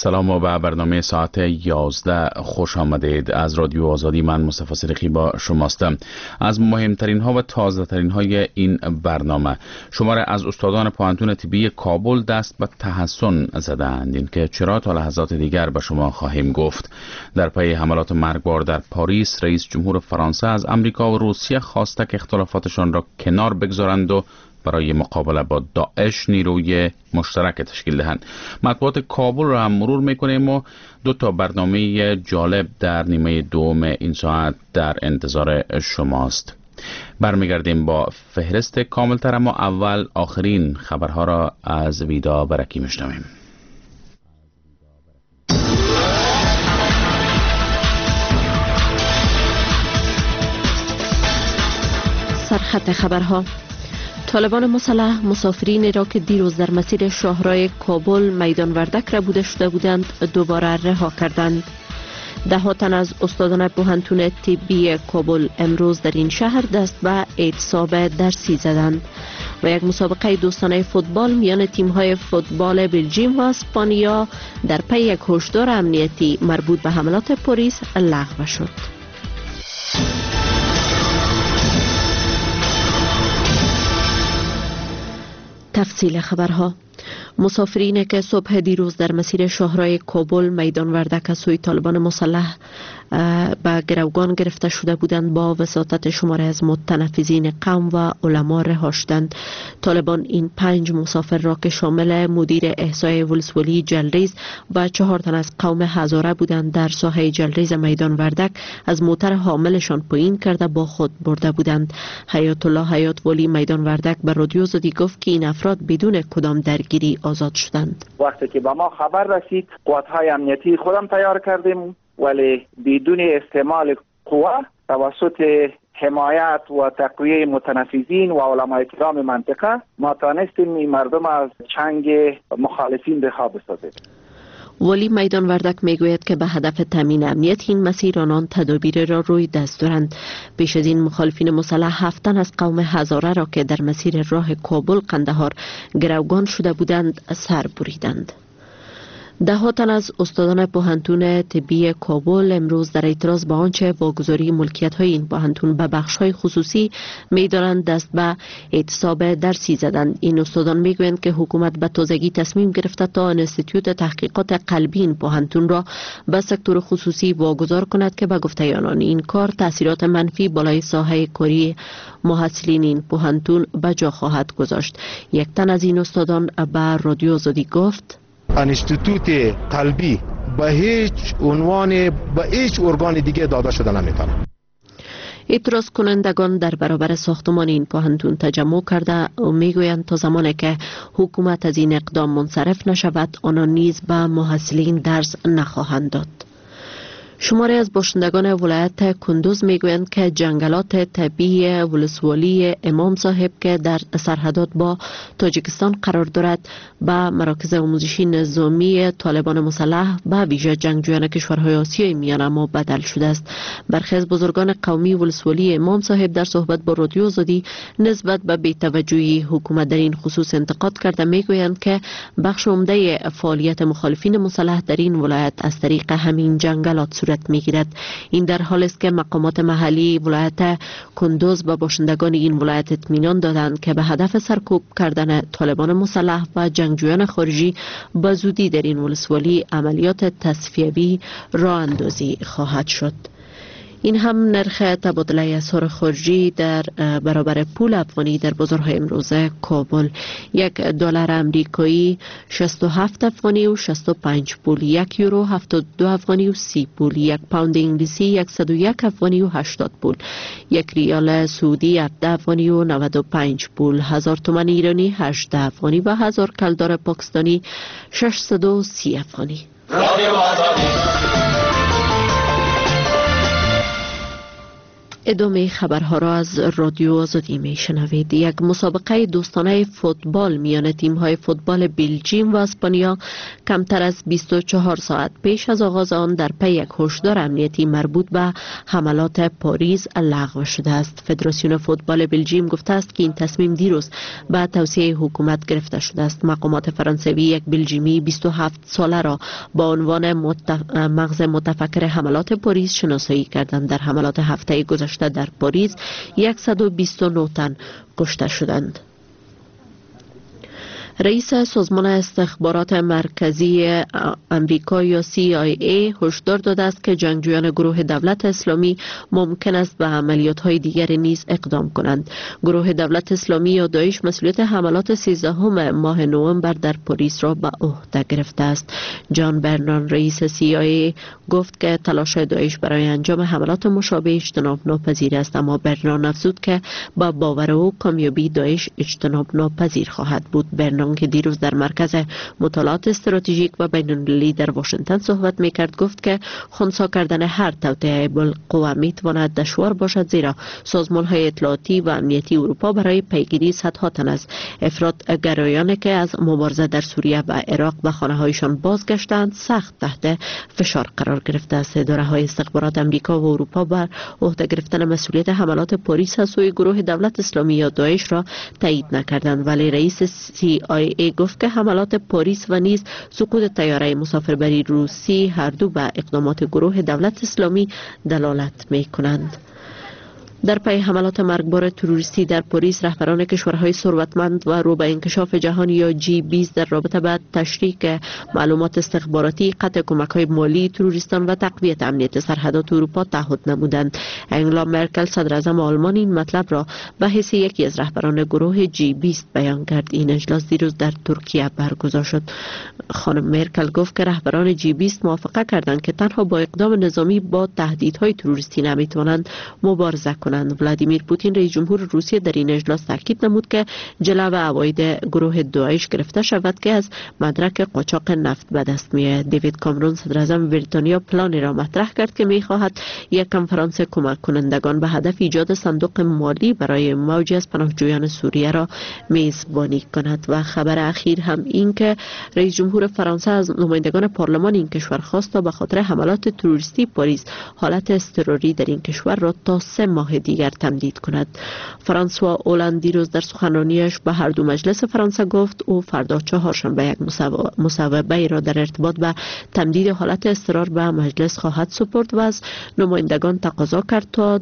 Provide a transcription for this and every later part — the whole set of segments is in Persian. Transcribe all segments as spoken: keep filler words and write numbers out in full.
سلام و به برنامه ساعت یازده خوش آمدید. از رادیو آزادی من مصطفی صدیقی با شماستم. از مهمترین ها و تازه ترین های این برنامه: شماره از استادان پوهنتون طبی کابل دست به تحسن زدند، این که چرا تا لحظات دیگر به شما خواهیم گفت. در پی حملات مرگبار در پاریس، رئیس جمهور فرانسه از امریکا و روسیه خواسته که اختلافاتشان را کنار بگذارند و برای مقابله با داعش نیروی مشترک تشکیل دهند. مطبوعات کابل را هم مرور میکنیم و دو تا برنامه جالب در نیمه دوم این ساعت در انتظار شماست. برمیگردیم با فهرست کاملتر، اما اول آخرین خبرها را از ویدا برکی میشنویم. سرخط خبرها: طالبان مسلح مسافرین را که دیروز در مسیر شاهراه کابل میدان وردک را بوده شده بودند دوباره رها کردند. ده ها تن از استادان پوهنتون طبی کابل امروز در این شهر دست به اعتصاب درسی زدند و یک مسابقه دوستانه فوتبال میان تیم‌های فوتبال بلژیم و اسپانیا در پی یک هشدار امنیتی مربوط به حملات پاریس لغو شد. تفصیل خبرها: مسافرینی که صبح دیروز در مسیر شاهراه کابل میدان وردک از سوی طالبان مسلح به گروگان گرفته شده بودند با وساطت شماره از متنفذین قوم و علما رها شدند. طالبان این پنج مسافر را که شامل مدیر احصای ولسوالی جلریز و چهار تن از قوم هزاره بودند در ساحه جلریز میدان وردک از موتر حاملشان پایین کرده با خود برده بودند. حیات الله حیات ولی میدان وردک به رادیو آزادی گفت که این افراد بدون کدام درگیری آزاد شدند. وقتی که به ما خبر رسید قوت‌های امنیتی خودم تیار کردیم، ولی بدون استعمال قوه توسط حمایت و تقویه متنفذین و علمای کرام منطقه ما تانستیم این مردم از چنگ مخالفین رها بسازیم. ولی میدان وردک میگوید که به هدف تامین امنیت این مسیر آنان تدابیر را روی دست دارند. پیش از این مخالفین مسلح هفت تن از قوم هزاره را که در مسیر راه کابل قندهار گروگان شده بودند سر بریدند. ده ها تن از استادان پوهنتون طبی کابل امروز در اعتراض به آنچه واگذاری ملکیت های این پوهنتون به بخش های خصوصی می‌دانند دست به اعتصاب درسی زدند. این استادان میگویند که حکومت به تازگی تصمیم گرفته تا انستیتوت تحقیقات قلبی این پوهنتون را به سکتور خصوصی واگذار کند که به گفته آنان این کار تاثیرات منفی بالای ساحه کاری محصلین این پوهنتون به جا خواهد گذاشت. یک تن از این استادان به رادیو آزادی گفت: انستیتوت قلبی به هیچ عنوان به هیچ ارگان دیگه داده شده نمیتونه. اعتراض کنندگان در برابر ساختمان این پوهنتون تجمع کرده و میگویند تا زمانی که حکومت از این اقدام منصرف نشود آنان نیز به محصلین درس نخواهند داد. شماره از باشندگان ولایت کندوز میگویند که جنگلات طبیعی ولسوالی امام صاحب که در سرحدات با تاجیکستان قرار دارد به مراکز آموزشی نظامی طالبان مسلح به ویژه جنگجویان کشورهای آسیای میانه ما بدل شده است. برخی از بزرگان قومی ولسوالی امام صاحب در صحبت با رادیو آزادی نسبت به بی‌توجهی حکومت در این خصوص انتقاد کرده میگویند که بخش عمده فعالیت مخالفین مسلح در این ولایت از طریق همین جنگلات صورت میگیرد. این در حالی است که مقامات محلی ولایت کندوز به باشندگان این ولایت اطمینان دادند که به هدف سرکوب کردن طالبان مسلح و جنگجویان خارجی به زودی در این ولسوالی عملیات تصفیوی راه اندازی خواهد شد. این هم نرخ تبادله اسعار خارجی در برابر پول افغانی در بازارهای امروز کابل: یک دلار امریکایی شصت و هفت افغانی و شصت و پنج پول، یک یورو هفتاد و دو افغانی و سی پول، یک پوند انگلیسی صد و یک افغانی و هشتاد پول، یک ریال سعودی هفده افغانی و نود و پنج پول، هزار تومان ایرانی هجده افغانی و هزار کلدار پاکستانی ششصد و سی افغانی. ادامه خبرها را از رادیو آزادی می شنوید. یک مسابقه دوستانه فوتبال میان تیم‌های فوتبال بلژیم و اسپانیا کمتر از بیست و چهار ساعت پیش از آغاز آن در پی یک هشدار امنیتی مربوط به حملات پاریس لغو شده است. فدراسیون فوتبال بلژیم گفته است که این تصمیم دیروز به توصیه حکومت گرفته شده است. مقامات فرانسوی یک بلژیمی بیست و هفت ساله را با عنوان متف... مغز متفکر حملات پاریس شناسایی کردند. در حملات هفته گذشته در پاریس صد و بیست و نه تن کشته شدند. رئیس سازمان استخبارات مرکزی امریکا یا سی آی ای هشدار داده است که جنگجویان گروه دولت اسلامی ممکن است به عملیات‌های دیگر نیز اقدام کنند. گروه دولت اسلامی یا داعش مسئولیت حملات سیزدهم ماه نوامبر در پاریس را به عهده گرفته است. جان برنان رئیس سی آی ای گفت که تلاش داعش برای انجام حملات مشابه اجتناب ناپذیر است، اما برنان افزود که با باور او کامیابی داعش اجتناب ناپذیر خواهد بود. برنان که دیروز در مرکز مطالعات استراتژیک و بین‌المللی در واشنگتن صحبت میکرد گفت که خنثی کردن هر توطئه بالقوه میتواند دشوار باشد، زیرا سازمان‌های اطلاعاتی و امنیتی اروپا برای پیگیری صدها تن از افراط گرایانی که از مبارزه در سوریه و عراق به خانه‌هایشان بازگشتند سخت تحت فشار قرار گرفته است. اداره‌های استخبارات امریکا و اروپا بر عهده گرفتن مسئولیت حملات پاریس از سوی گروه دولت اسلامی یا داعش را تایید نکردند، ولی رئیس سی آی ای گفت که حملات پاریس و نیز سقوط طیاره مسافربری روسی هر دو به اقدامات گروه دولت اسلامی دلالت می کنند. در پی حملات مرگبار تروریستی در پاریس، رهبران کشورهای ثروتمند و رو به انکشاف جهان یا جی بیست در رابطه با تشریک معلومات استخباراتی، قطع کمک‌های مالی تروریستان و تقویت امنیت سرحدات اروپا تعهد نمودند. انگلا مرکل صدراعظم آلمان این مطلب را به حیث یکی از رهبران گروه جی بیست بیان کرد. این اجلاس دیروز در ترکیه برگزار شد. خانم مرکل گفت که رهبران جی بیست موافقه کردند که تنها با اقدام نظامی با تهدیدهای تروریستی نمیتوانند مبارزه کنند. ولادیمیر پوتین رئیس جمهور روسیه در این اجلاس تاکید نمود که جلو عواید گروه داعش گرفته شود که از مدرک قاچاق نفت به دست می‌آید. دیوید کامرون صدراعظم بریتانیا پلانی را مطرح کرد که می‌خواهد یک کنفرانس کمک کنندگان به هدف ایجاد صندوق مالی برای موج از پناهجویان سوریه را میزبانی کند. و خبر اخیر هم این که رئیس جمهور فرانسه از نمایندگان پارلمان این کشور خواست تا به خاطر حملات تروریستی پاریس حالت اضطراری در این کشور را تا سه ماه دیگر تمدید کند. فرانسوا اولند دیروز در سخنرانیش به هر دو مجلس فرانسه گفت او فردا چهارشنبه یک مصوبه را در ارتباط به تمدید حالت اضطرار به مجلس خواهد سپرد و از نمایندگان تقاضا کرد تا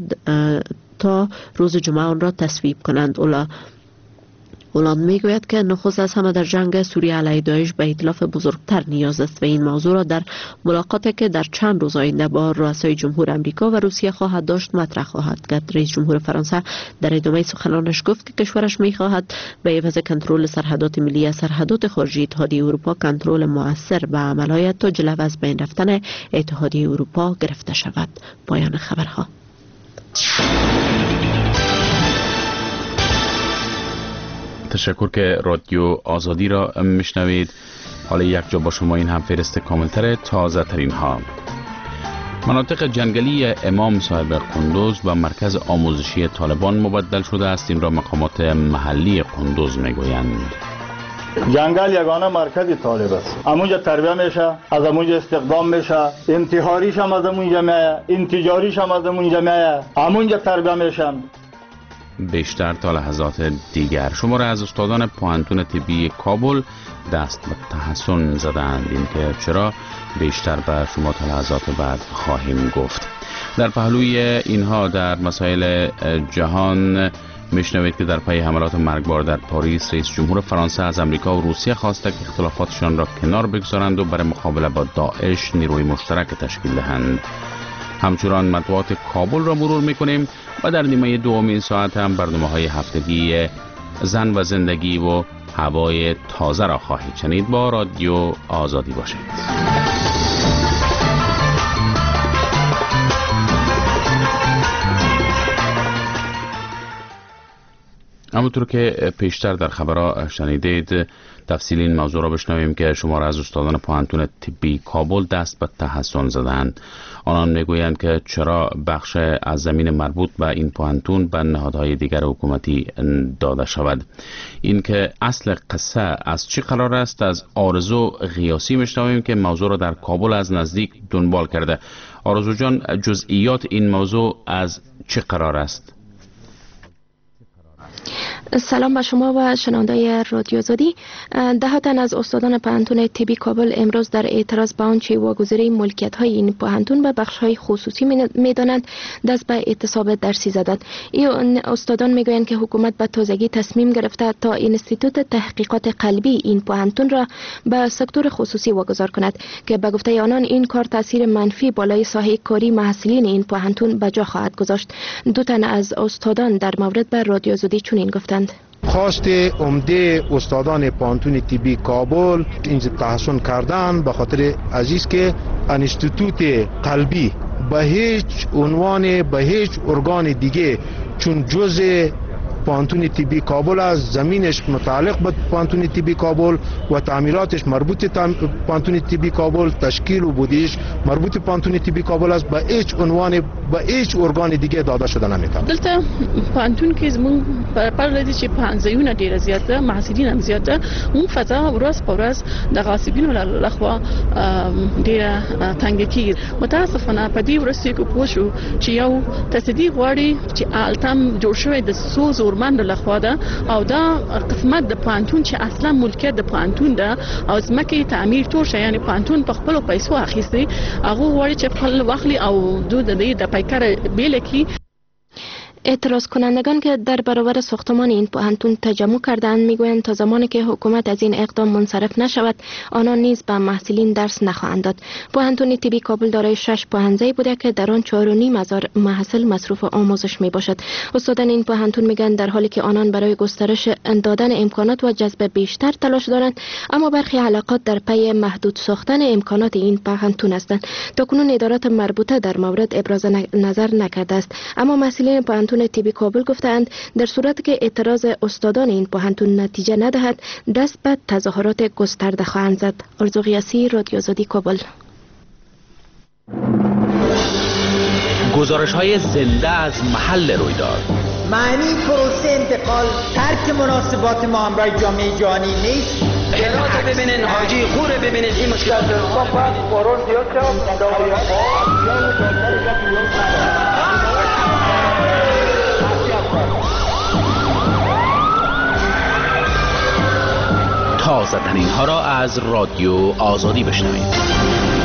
تا روز جمعه آن را تصویب کنند. اولا اولان میگوید که نخست از همه در جنگ سوریه علیه داعش به ائتلاف بزرگتر نیاز است و این موضوع را در ملاقاتی که در چند روز آینده با رؤسای جمهور امریکا و روسیه خواهد داشت مطرح خواهد کرد. رئیس جمهور فرانسه در ادامه سخنانش گفت که کشورش میخواهد به عوض کنترل سرحدات ملی از سرحدات خارجی اتحادیه اروپا کنترل مؤثر به عمل آید تا جلو از بین رفتن اتحادیه اروپا گرفته شود. پایان خبرها. تشکر که رادیو آزادی را میشنوید. حالا یک جا با شما این هم فهرست کاملتر تازه ترین ها. مناطق جنگلی امام صاحب قندوز و مرکز آموزشی طالبان مبدل شده است. این را مقامات محلی قندوز میگویند. جنگل یگانه مرکز طالب است. امونجا تربیه میشه، از امونجا استخدام میشه، انتحاریش هم از امونجا میایه، انتجاریش هم از امونجا میایه، امونجا تربیه میشن. بیشتر تا لحظات دیگر شما را از استادان پوهنتون طبی کابل دست به تحسن زدند. این که چرا بیشتر به شما تا لحظات بعد خواهیم گفت. در پهلوی اینها در مسائل جهان میشنوید که در پی حملات مرگبار در پاریس رئیس جمهور فرانسه از امریکا و روسیه خواسته که اختلافاتشان را کنار بگذارند و برای مقابله با داعش نیروی مشترک تشکیل دهند. همچنان مطبوعات کابل را مرور میکنیم و در نیمه دوم ساعت هم برنامه‌های هفتگی زن و زندگی و هوای تازه را خواهید شنید. با رادیو آزادی باشید. همونطور که پیشتر در خبرها شنیدید، تفصیل این موضوع را بشنویم که شمار از استادان پوهنتون طبی کابل دست به تحسن زدند. آنان میگویند که چرا بخش از زمین مربوط به این پوهنتون به نهادهای دیگر حکومتی داده شود. این که اصل قصه از چی قرار است از آرزو غیاسی میشنویم که موضوع را در کابل از نزدیک دنبال کرده. آرزو جان، جزئیات این موضوع از چی قرار است؟ سلام به شما و شنوندگان رادیو آزادی. ده تن از استادان پوهنتون طبی کابل امروز در اعتراض به آنچه واگذاری ملکیت های این پوهنتون به بخش های خصوصی میدانند دست به اعتصاب درسی زدند. این استادان میگویند که حکومت به تازگی تصمیم گرفته تا اینستیتوت تحقیقات قلبی این پوهنتون را به سکتور خصوصی واگذار کند که به گفته آنان این کار تاثیر منفی بالای ساحه کاری محصلین این پوهنتون به جا خواهد گذاشت. دو تن از استادان در مورد به رادیو آزادی چنین گفتند: خواست عمده استادان پوهنتون طبی کابل اینجا تحسن کردن به خاطر عزیز که انستیتوت قلبی به هیچ عنوان به هیچ ارگان دیگه چون جزء پوهنتون طبی کابل از زمینش متعلق به پوهنتون طبی کابل و تعمیراتش مربوط پوهنتون طبی کابل، تشکیل و بودیش مربوط پوهنتون طبی کابل است، به هیچ عنوان به هیچ ارگان دیگه داده شده نمیتونه. دلته پوهنتون کې زمون پر لدی چې پنځایونه ډیره زیاته محصلین هم زیاته، اون فضا ورځ په ورځ د غاصبینو لخوا ډیره تنګ کیږي. متاسفانه په دې ورځ کې پوه شو چې یو تصدیق غواړي چې التم جوړ شوی د سوز من لخوا ده او دا قسمت د پوهنتون چې اصلا ملکیت د پوهنتون ده او ځمکې تعمیر تور شي، یعنی پوهنتون په خپل پیسو اخیستي، هغه غواړي چې خپل واخلي او دود د د پیکر بیل کی. اعتراض کنندگان که در برابر ساختمان این پوهنتون تجمع کردند میگویند تا زمانی که حکومت از این اقدام منصرف نشود آنان نیز به محصلین درس نخواهند داد. پوهنتون طبی کابل دارای شش پوهنځای بوده که در آن چهار و نیم هزار محصل مصروف آموزش می باشد. استادان این پوهنتون میگن در حالی که آنان برای گسترش دادن امکانات و جذب بیشتر تلاش دارند، اما برخی علاقات در پی محدود ساختن امکانات این پوهنتون هستند. تاکنون ادارات مربوطه در مورد ابراز نظر نکرده است، اما مسئولین پوهنتون طبی کابل گفتند در صورتی که اعتراض استادان این پوهنتون نتیجه ندهد دست به تظاهرات گسترده خواهند زد. آرزو غیاسی، رادیو آزادی کابل. گزارش های زنده از محل رویداد. معنی پروسه انتقال ترک مناسبات ما همراه جامعه جهانی نیست. هرات ببینین، حاجی خوره ببینین، این مشکل تازه ترین ها را از رادیو آزادی بشنوید.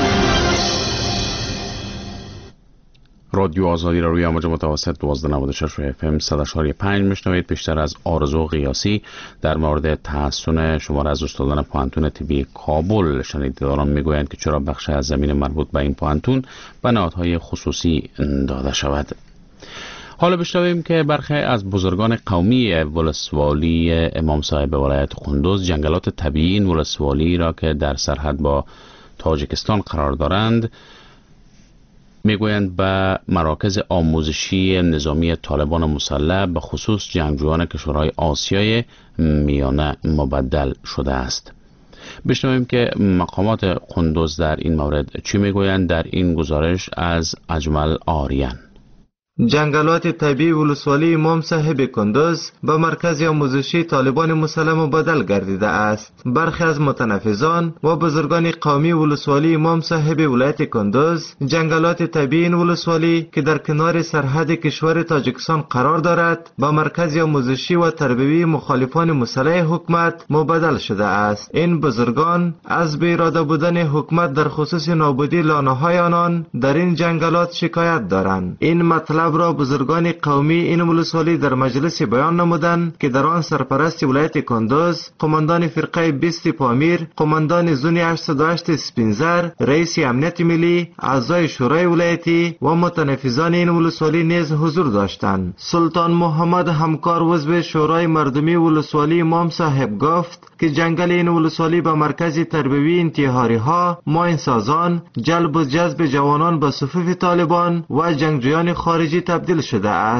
رادیو آزادی را روی امواج متوسط دوازده نود و شش اف ام صد و شش و پنج میشنوید. بیشتر از آرزو غیاسی در مورد تحسن شمار از استادان پوهنتون طبی کابل شنیدید. آنان میگویند که چرا بخش از زمین مربوط به این پوهنتون به نهادهای خصوصی داده شود. حالا بشنویم که برخی از بزرگان قومی ولسوالی امام صاحب ولایت قندوز جنگلات طبیعی این ولسوالی را که در سرحد با تاجیکستان قرار دارند میگویند به مراکز آموزشی نظامی طالبان مسلح به خصوص جنگجویان کشورهای آسیای میانه مبدل شده است. بشنویم که مقامات قندوز در این مورد چی میگویند در این گزارش از اجمل آریان. جنگلات طبیعی ولسوالی امام صاحب کندوز به مرکز آموزشی طالبان مسلح مبدل گردیده است. برخی از متنفذان و بزرگان قومی ولسوالی امام صاحب ولایت کندوز جنگلات طبیعی این ولسوالی که در کنار سرحد کشور تاجیکستان قرار دارد به مرکز آموزشی و تربیوی مخالفان مسلح حکومت مبدل شده است. این بزرگان از بی اراده بودن حکومت در خصوص نابودی لانه‌های آنان در این جنگلات شکایت دارند. این مطلب را بزرگان قومی این ولسوالی در مجلس بیان نمودند که در آن سرپرست ولایت کندوز، قماندان فرقه بیست پامیر، قماندان زون هشتصد و هشت سپینزر، رئیس امنیت ملی، اعضای شورای ولایتی و متنفذان این ولسوالی نیز حضور داشتند. سلطان محمد همکار عضو شورای مردمی ولسوالی امام صاحب گفت که جنگل این ولسوالی به مرکز تربیوی انتحاری ها، ماینسازان، جلب و جذب جوانان به صفوف طالبان و جنگجویان خارجی تبدیل شده است.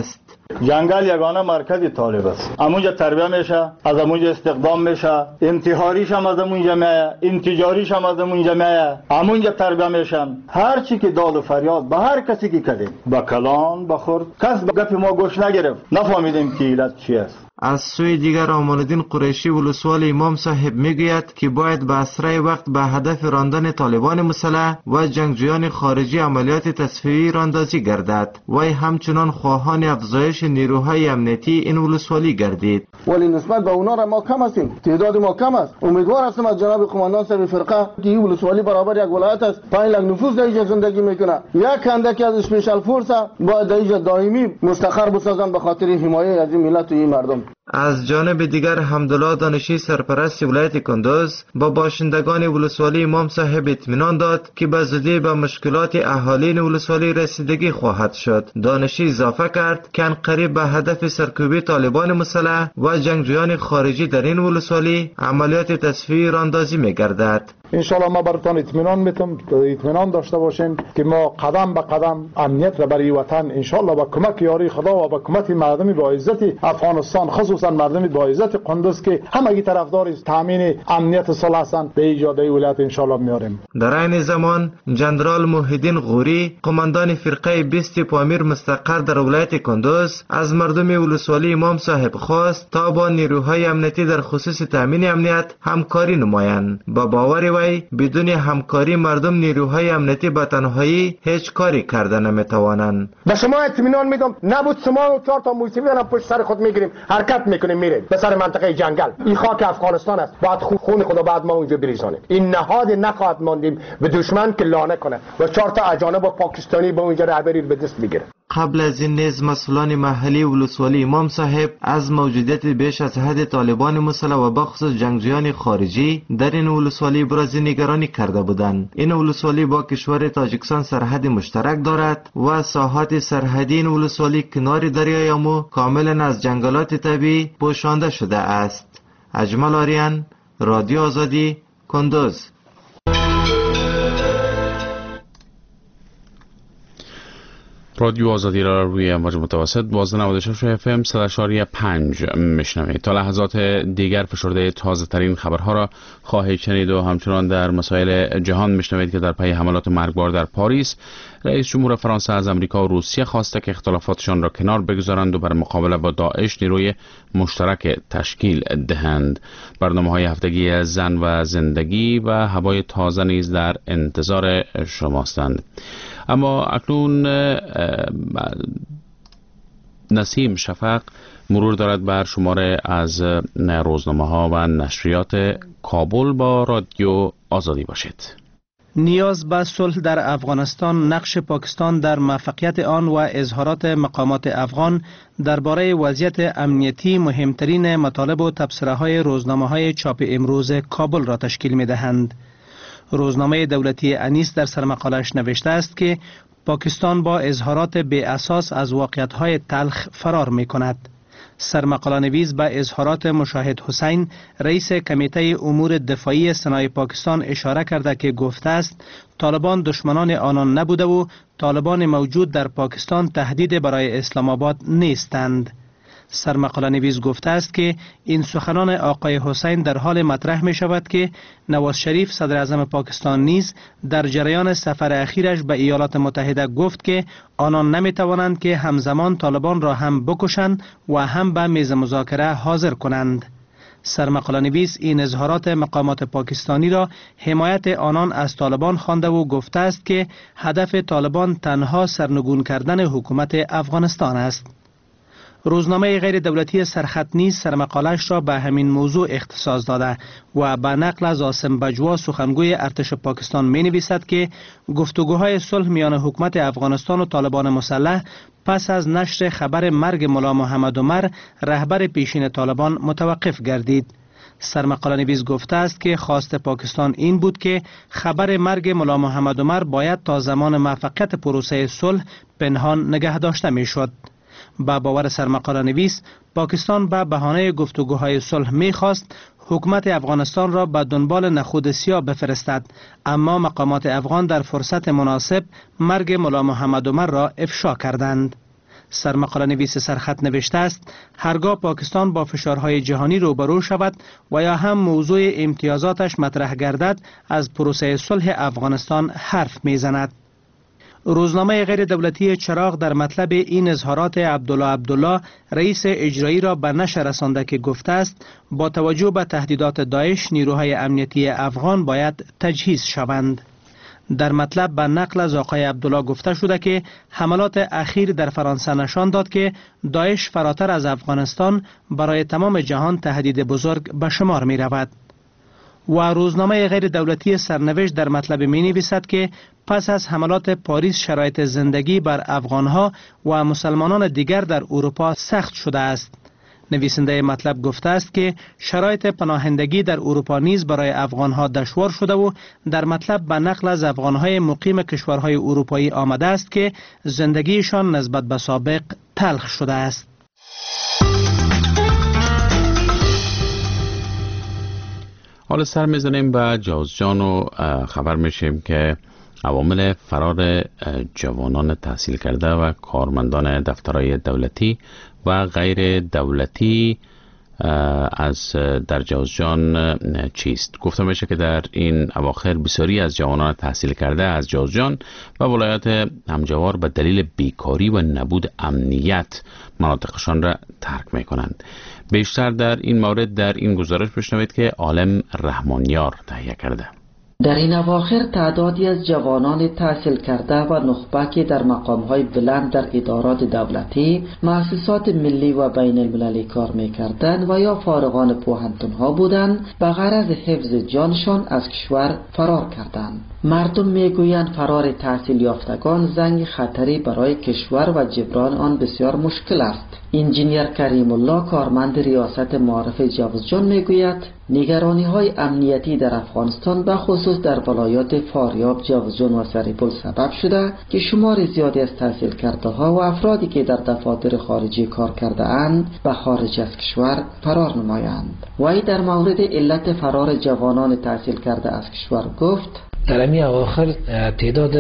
جنگل یگانه مرکز طالب است. امونجا تربیه میشه، از امونجا استخدام میشه، انتحاریش هم از امونجا میایه، انتجاریش هم از امونجا میایه، امونجا تربیه میشن. هر چی که داد و فریاد به هر کسی که کردیم با کلان بخورد، کس به گپ ما گوش نگرفت، نفهمیدیم که علت چی است. از سوی دیگر امان الدین قریشی ولسوالی امام صاحب میگوید که باید به اسرع وقت به هدف راندن طالبان مسلح و جنگجویان خارجی عملیات تصفیه‌ای راندازی گردد. وی همچنان خواهان افزایش نیروهای امنیتی این ولسوالی گردید. ولی نسبت به اونا را ما کم هستیم، تعداد ما کم است. امیدوار هستم از جناب قماندان صاحب فرقه که این ولسوالی برابر یک ولایت است، پنج لک نفوس در اینجا زندگی میکنه، یک اندکی از اسپیشال فورس باید در اینجا دائمی مستقر بسازن به خاطر حمایت از این ملت و این مردم. از جانب دیگر حمدالله دانشی سرپرست ولایت کندوز با باشندگان ولسوالی امام صاحب اطمینان داد که به زودی به مشکلات اهالین ولسوالی رسیدگی خواهد شد. دانشی اضافه کرد که عنقریب به هدف سرکوبی طالبان مسلح و جنگجویان خارجی در این ولسوالی عملیات تصفیه‌ای راندازی می‌گردد. انشالله ما براتون اطمینان میتم اطمینان داشته باشین که ما قدم به قدم امنیت را برای وطن انشالله با کمک یاری خدا و با کمک مردم با عزت افغانستان، خصوصا مردم با عزت قندوز که همگی طرفدار تامین امنیت صلح هستند، به ایجاد ولایت انشالله میاریم. در این زمان جنرال موحدین غوری قماندان فرقه بیست پامیر مستقر در ولایت کندوز از مردم ولسوالی امام صاحب خواست تا با نیروهای امنیتی در خصوص تامین امنیت همکاری نمایند. با باور بدون همکاری مردم نیروهای امنیتی به تنهایی هیچ کاری کرده نمیتوانند. به شما اطمینان میدم نبود شما چهار تا موسیقی را پشت سر خود میگیریم حرکت میکنیم میریم به سر منطقه جنگل. این خاک افغانستان است، بعد خون خدا بعد ما اونجا بریزانیم. این نهاد نخواهد ماندیم به دشمن که لانه کنه و چهار تا اجانب و پاکستانی به اونجا رهبری به دست بگیره. قبل از این نیز مسئولان محلی ولسوالی امام صاحب از موجودیت بیش از حد طالبان مسلح و بخصوص جنگجویان خارجی در این ولسوالی ابراز نگرانی کرده بودند. این ولسوالی با کشور تاجیکستان سرحد مشترک دارد و ساحات سرحدی این ولسوالی کنار دریای امو کاملا از جنگلات طبیعی پوشانده شده است. اجمل آریان، رادیو آزادی، کندوز. رادیو آزادی را روی امواج متوسط بازده نود و شش اف ام صد و اشاریه پنج میشنوید. تا لحظات دیگر فشرده تازه ترین خبرها را خواهید شنید و همچنان در مسائل جهان میشنوید که در پی حملات مرگبار در پاریس رئیس جمهور فرانسه از امریکا و روسیه خواسته که اختلافاتشان را کنار بگذارند و بر مقابله با داعش نیروی مشترک تشکیل دهند. برنامه‌های هفتگی زن و زندگی و هوای تازه نیز در انتظار شماستند. اما اکنون نسیم شفق مرور دارد بر شماره از روزنامه‌ها و نشریات کابل. با رادیو آزادی باشید. نیاز به صلح در افغانستان، نقش پاکستان در موفقیت آن و اظهارات مقامات افغان درباره وضعیت امنیتی مهمترین مطالب و تبصره‌های روزنامه‌های چاپ امروز کابل را تشکیل می‌دهند. روزنامه دولتی انیس در سرمقاله‌اش نوشته است که پاکستان با اظهارات بی اساس از واقعیت‌های تلخ فرار می‌کند. سرمقاله نویس به اظهارات مشاهد حسین رئیس کمیته امور دفاعی سنای پاکستان اشاره کرده که گفته است طالبان دشمنان آنان نبوده و طالبان موجود در پاکستان تهدید برای اسلام آباد نیستند. سرمقاله نویس گفته است که این سخنان آقای حسین در حال مطرح می شود که نواز شریف صدر اعظم پاکستان نیز در جریان سفر اخیرش به ایالات متحده گفت که آنان نمی توانند که همزمان طالبان را هم بکشند و هم به میز مذاکره حاضر کنند. سرمقاله نویس این اظهارات مقامات پاکستانی را حمایت آنان از طالبان خوانده و گفته است که هدف طالبان تنها سرنگون کردن حکومت افغانستان است. روزنامه غیر دولتی سرخط نیز سرمقاله‌اش را به همین موضوع اختصاص داده و به نقل از عاصم بجوا سخنگوی ارتش پاکستان می نویسد که گفتگوهای صلح میان حکومت افغانستان و طالبان مسلح پس از نشر خبر مرگ ملا محمد عمر رهبر پیشین طالبان متوقف گردید. سرمقاله نویس گفته است که خواست پاکستان این بود که خبر مرگ ملا محمد عمر باید تا زمان موفقیت پروسه صلح پنهان نگه داشته می شد. با باور سرمقاله نویس پاکستان به بهانه گفتگوهای صلح می‌خواست حکومت افغانستان را به دنبال نخود سیاه بفرستد، اما مقامات افغان در فرصت مناسب مرگ ملا محمد عمر را افشا کردند. سرمقاله نویس سرخط نوشته است هرگاه پاکستان با فشارهای جهانی روبرو شود و یا هم موضوع امتیازاتش مطرح گردد از پروسه صلح افغانستان حرف میزند. روزنامه غیر دولتی چراغ در مطلب این اظهارات عبدالله عبدالله رئیس اجرایی را به نشر رسانده که گفته است با توجه به تهدیدات داعش نیروهای امنیتی افغان باید تجهیز شوند. در مطلب به نقل از آقای عبدالله گفته شده که حملات اخیر در فرانسه نشان داد که داعش فراتر از افغانستان برای تمام جهان تهدید بزرگ به شمار می رود. و روزنامه غیر دولتی سرنوشت در مطلب می نویسد که پس از حملات پاریس شرایط زندگی بر افغانها و مسلمانان دیگر در اروپا سخت شده است. نویسنده مطلب گفته است که شرایط پناهندگی در اروپا نیز برای افغانها دشوار شده و در مطلب به نقل از افغانهای مقیم کشورهای اروپایی آمده است که زندگیشان نسبت به سابق تلخ شده است. حالا سر میزنیم به جوزجان و خبر میشیم که عوامل فرار جوانان تحصیل کرده و کارمندان دفترهای دولتی و غیر دولتی از در جوزجان چیست؟ گفته میشه که در این اواخر بسیاری از جوانان تحصیل کرده از جوزجان و ولایات همجوار به دلیل بیکاری و نبود امنیت مناطقشان را ترک میکنند. بیشتر در این مورد در این گزارش بشنوید که عالم رحمانیار تهیه کرده. در این اواخر تعدادی از جوانان تحصیل کرده و نخبه که در مقام‌های بلند در ادارات دولتی، مؤسسات ملی و بین المللی کار می‌کردند و یا فارغان پوهنتون‌ها بودند، به غرض حفظ جانشان از کشور فرار کردند. مردم میگویند فرار تحصیل یافتگان زنگ خطری برای کشور و جبران آن بسیار مشکل است. انجینیر کریم الله کارمند ریاست معارف جوزجان میگوید نگرانی های امنیتی در افغانستان به خصوص در ولایات فاریاب، جوزجان و سریپل سبب شده که شمار زیادی از تحصیل کرده ها و افرادی که در دفاتر خارجی کار کرده اند به خارج از کشور فرار نمایند. وی در مورد علت فرار جوانان تحصیل کرده از کشور گفت در امی اواخر تعداد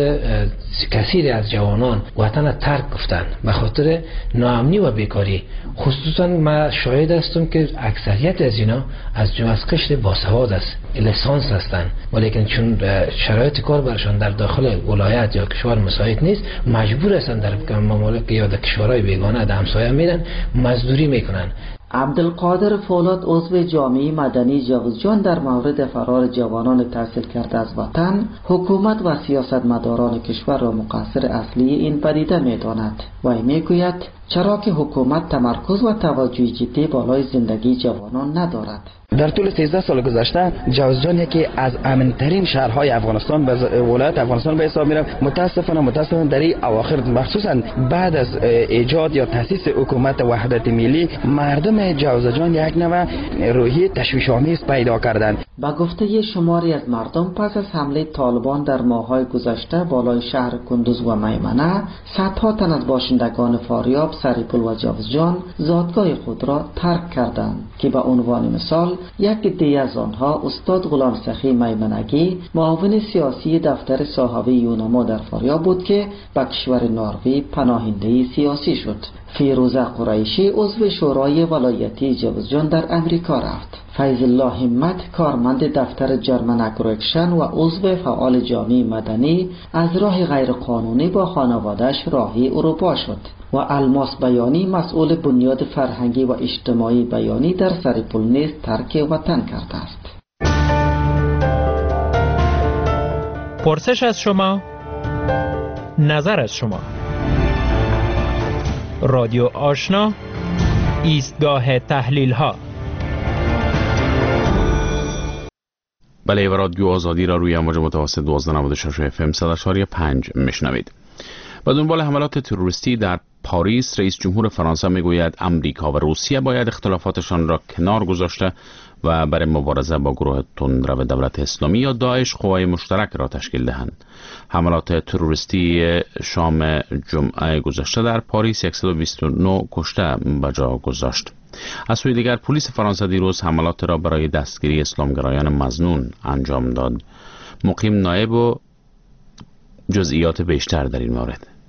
کثیری از جوانان وطن ترک گفتند به خاطر ناامنی و بیکاری. خصوصا ما شاهد هستم که اکثریت از اینا از جو از قشر باسواد است، لیسانس هستند، ولیکن چون شرایط کار برشان در داخل ولایت یا کشور مساعد نیست مجبور هستند در ممالک یا در کشورهای بیگانه در همسایه میرن مزدوری میکنن. عبدالقادر فولاد عضو جامعه مدنی جوزجان در مورد فرار جوانان تحصیل کرده از وطن حکومت و سیاستمداران کشور را مقصر اصلی این پدیده می‌داند. وی میگوید چرا که حکومت تمرکز و توجه جدی بالای زندگی جوانان ندارد. در طول سیزده سال گذشته جوزجان یکی از امن‌ترین شهرهای افغانستان به ولایت افغانستان به حساب می‌رفت. متاسفانه متاسفانه در این اواخر مخصوصا بعد از ایجاد یا تأسیس حکومت وحدت ملی مردم جوزجان یک نوع روحیه تشویش‌آمیز پیدا کردند. با گفته شماری از مردم پس از حمله طالبان در ماه‌های گذشته بالای شهر کندوز و میمنه صدها تن از باشندگان فاریاب، سریپل و جوزجان زادگاه خود را ترک کردند که به عنوان مثال یک دیگه از آنها استاد غلام سخی میمنگی معاون سیاسی دفتر صاحب یونما در فاریاب بود که به کشور نروژ پناهنده سیاسی شد. فیروزه قریشی عضو شورای ولایتی جوزجان در امریکا رفت. فیض الله همت کارمند دفتر جرمن اکروکشن و عضو فعال جامعه مدنی از راه غیرقانونی با خانواده‌اش راهی اروپا شد و الماس بیانی مسئول بنیاد فرهنگی و اجتماعی بیانی در سریپل نیز ترک وطن کرده است. پرسش از شما، نظر از شما. رادیو آشنا، ایستگاه تحلیل ها. بله، و رادیو آزادی را روی امواج متوسط دوازده نود و شش اف ام صد و چهار و پنج میشنوید. به دنبال حملات تروریستی در پاریس، رئیس جمهور فرانسه میگوید امریکا و روسیه باید اختلافاتشان را کنار گذاشته و برای مبارزه با گروه تندرو دولت اسلامی یا داعش قوای مشترک را تشکیل دهند. حملات تروریستی شام جمعه گذشته در پاریس صد و بیست و نه کشته به جا گذاشت. از سوی دیگر پلیس فرانسه دیروز حملات را برای دستگیری اسلامگرایان مظنون انجام داد. مقیم نایب و جزئیات بیشتر در این مورد.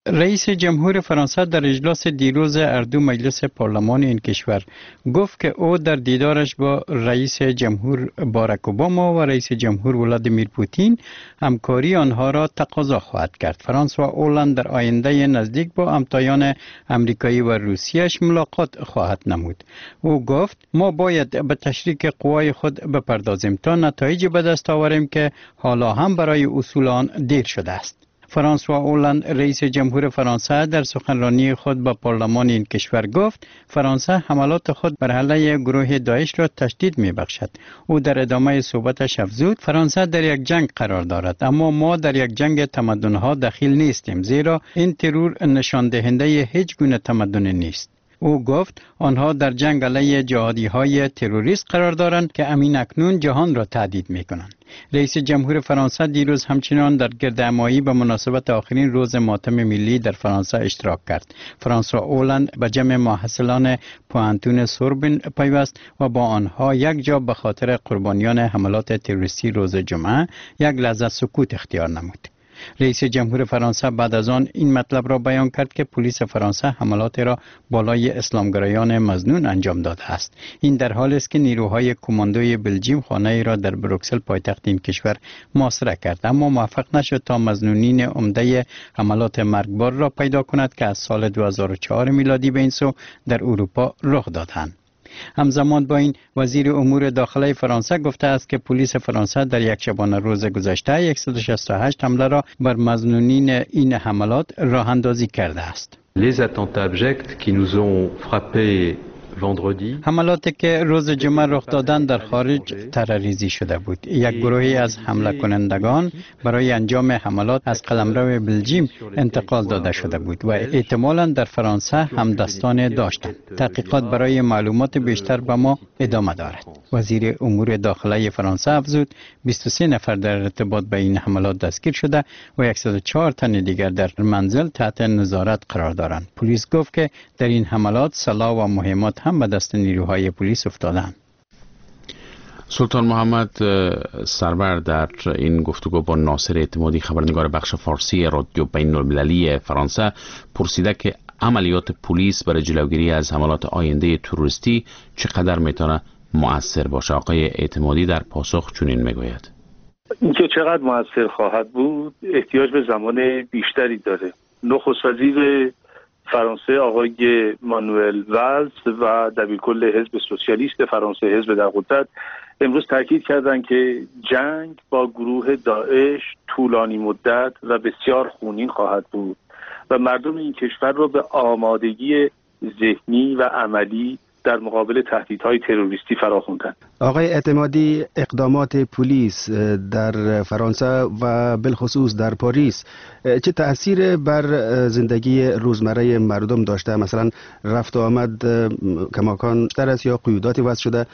رئیس جمهور فرانسه در اجلاس دیروز اردو مجلس پارلمان این کشور گفت که او در دیدارش با رئیس جمهور باراک اوباما و رئیس جمهور ولادیمیر پوتین همکاری آنها را تقاضا خواهد کرد. فرانسوا اولند در آینده نزدیک با همتایان امریکایی و روسیه‌اش ملاقات خواهد نمود. او گفت ما باید به تشریک قوای خود بپردازیم تا نتایجی به دست آوریم که حالا هم برای اصول آن دیر شده است. فرانسوا اولند رئیس جمهور فرانسه در سخنرانی خود با پارلمان این کشور گفت فرانسه حملات خود بر علیه گروه داعش را تشدید می بخشد. او در ادامه صحبتش افزود فرانسه در یک جنگ قرار دارد اما ما در یک جنگ تمدن‌ها دخیل نیستیم زیرا این ترور نشان دهنده هیچ گونه تمدن نیست. او گفت آنها در جنگ علیه جهادی‌های تروریست قرار دارند که امین اکنون جهان را تهدید می‌کنند. رئیس جمهور فرانسه دیروز همچنان در گردهمایی به مناسبت آخرین روز ماتم ملی در فرانسه اشتراک کرد. فرانسوا اولند به جمع محصلان پوهنتون سوربن پیوست و با آنها یک جا به خاطر قربانیان حملات تروریستی روز جمعه یک لحظه سکوت اختیار نمود. رئیس جمهور فرانسه بعد از آن این مطلب را بیان کرد که پلیس فرانسه حملات را بالای اسلامگرایان مظنون انجام داده است. این در حالی است که نیروهای کماندوی بلژیم خانه را در بروکسل پایتخت این کشور محاصره کرد اما موفق نشد تا مظنونین عمده حملات مرگبار را پیدا کند که از سال دو هزار و چهار میلادی به این سو در اروپا رخ دادند. همزمان با این وزیر امور داخلی فرانسه گفته است که پلیس فرانسه در یک شبانه روز گذشته صد و شصت و هشت حمله را بر مظنونین این حملات راه اندازی کرده است. Les attentats abjects qui nous ont frappés حملاتی که روز جمعه رخ دادن در خارج تروریستی شده بود. یک گروهی از حمله کنندگان برای انجام حملات از قلمرو بلژیم انتقال داده شده بود و احتمالاً در فرانسه هم دستان داشتند. تحقیقات برای معلومات بیشتر به ما ادامه دارد. وزیر امور داخلی فرانسه افزود بیست و سه نفر در ارتباط با این حملات دستگیر شده و صد و چهار تن دیگر در منزل تحت نظارت قرار دارند. پلیس گفت که در این حملات سلاح و مهمات هم به دست نیروهای پلیس افتادند. سلطان محمد سرور در این گفتگو با ناصر اعتمادی خبرنگار بخش فارسی رادیو بین المللی فرانسه پرسیده که عملیات پلیس برای جلوگیری از حملات آینده تروریستی چقدر میتونه مؤثر باشه. آقای اعتمادی در پاسخ چنین میگوید: اینکه چقدر مؤثر خواهد بود احتیاج به زمان بیشتری داره. نخست وزیر فرانسه آقای مانوئل والز و دبیرکل حزب سوسیالیست فرانسه، حزب در قدرت، امروز تاکید کردند که جنگ با گروه داعش طولانی مدت و بسیار خونین خواهد بود و مردم این کشور را به آمادگی ذهنی و عملی در مقابل تهدیدهای تروریستی فراخواندند. آقای اعتمادی، اقدامات پلیس در فرانسه و بالخصوص در پاریس چه تأثیر بر زندگی روزمره مردم داشته؟ مثلا رفت و آمد کماکان بیشتر است یا قیوداتی وضع شده؟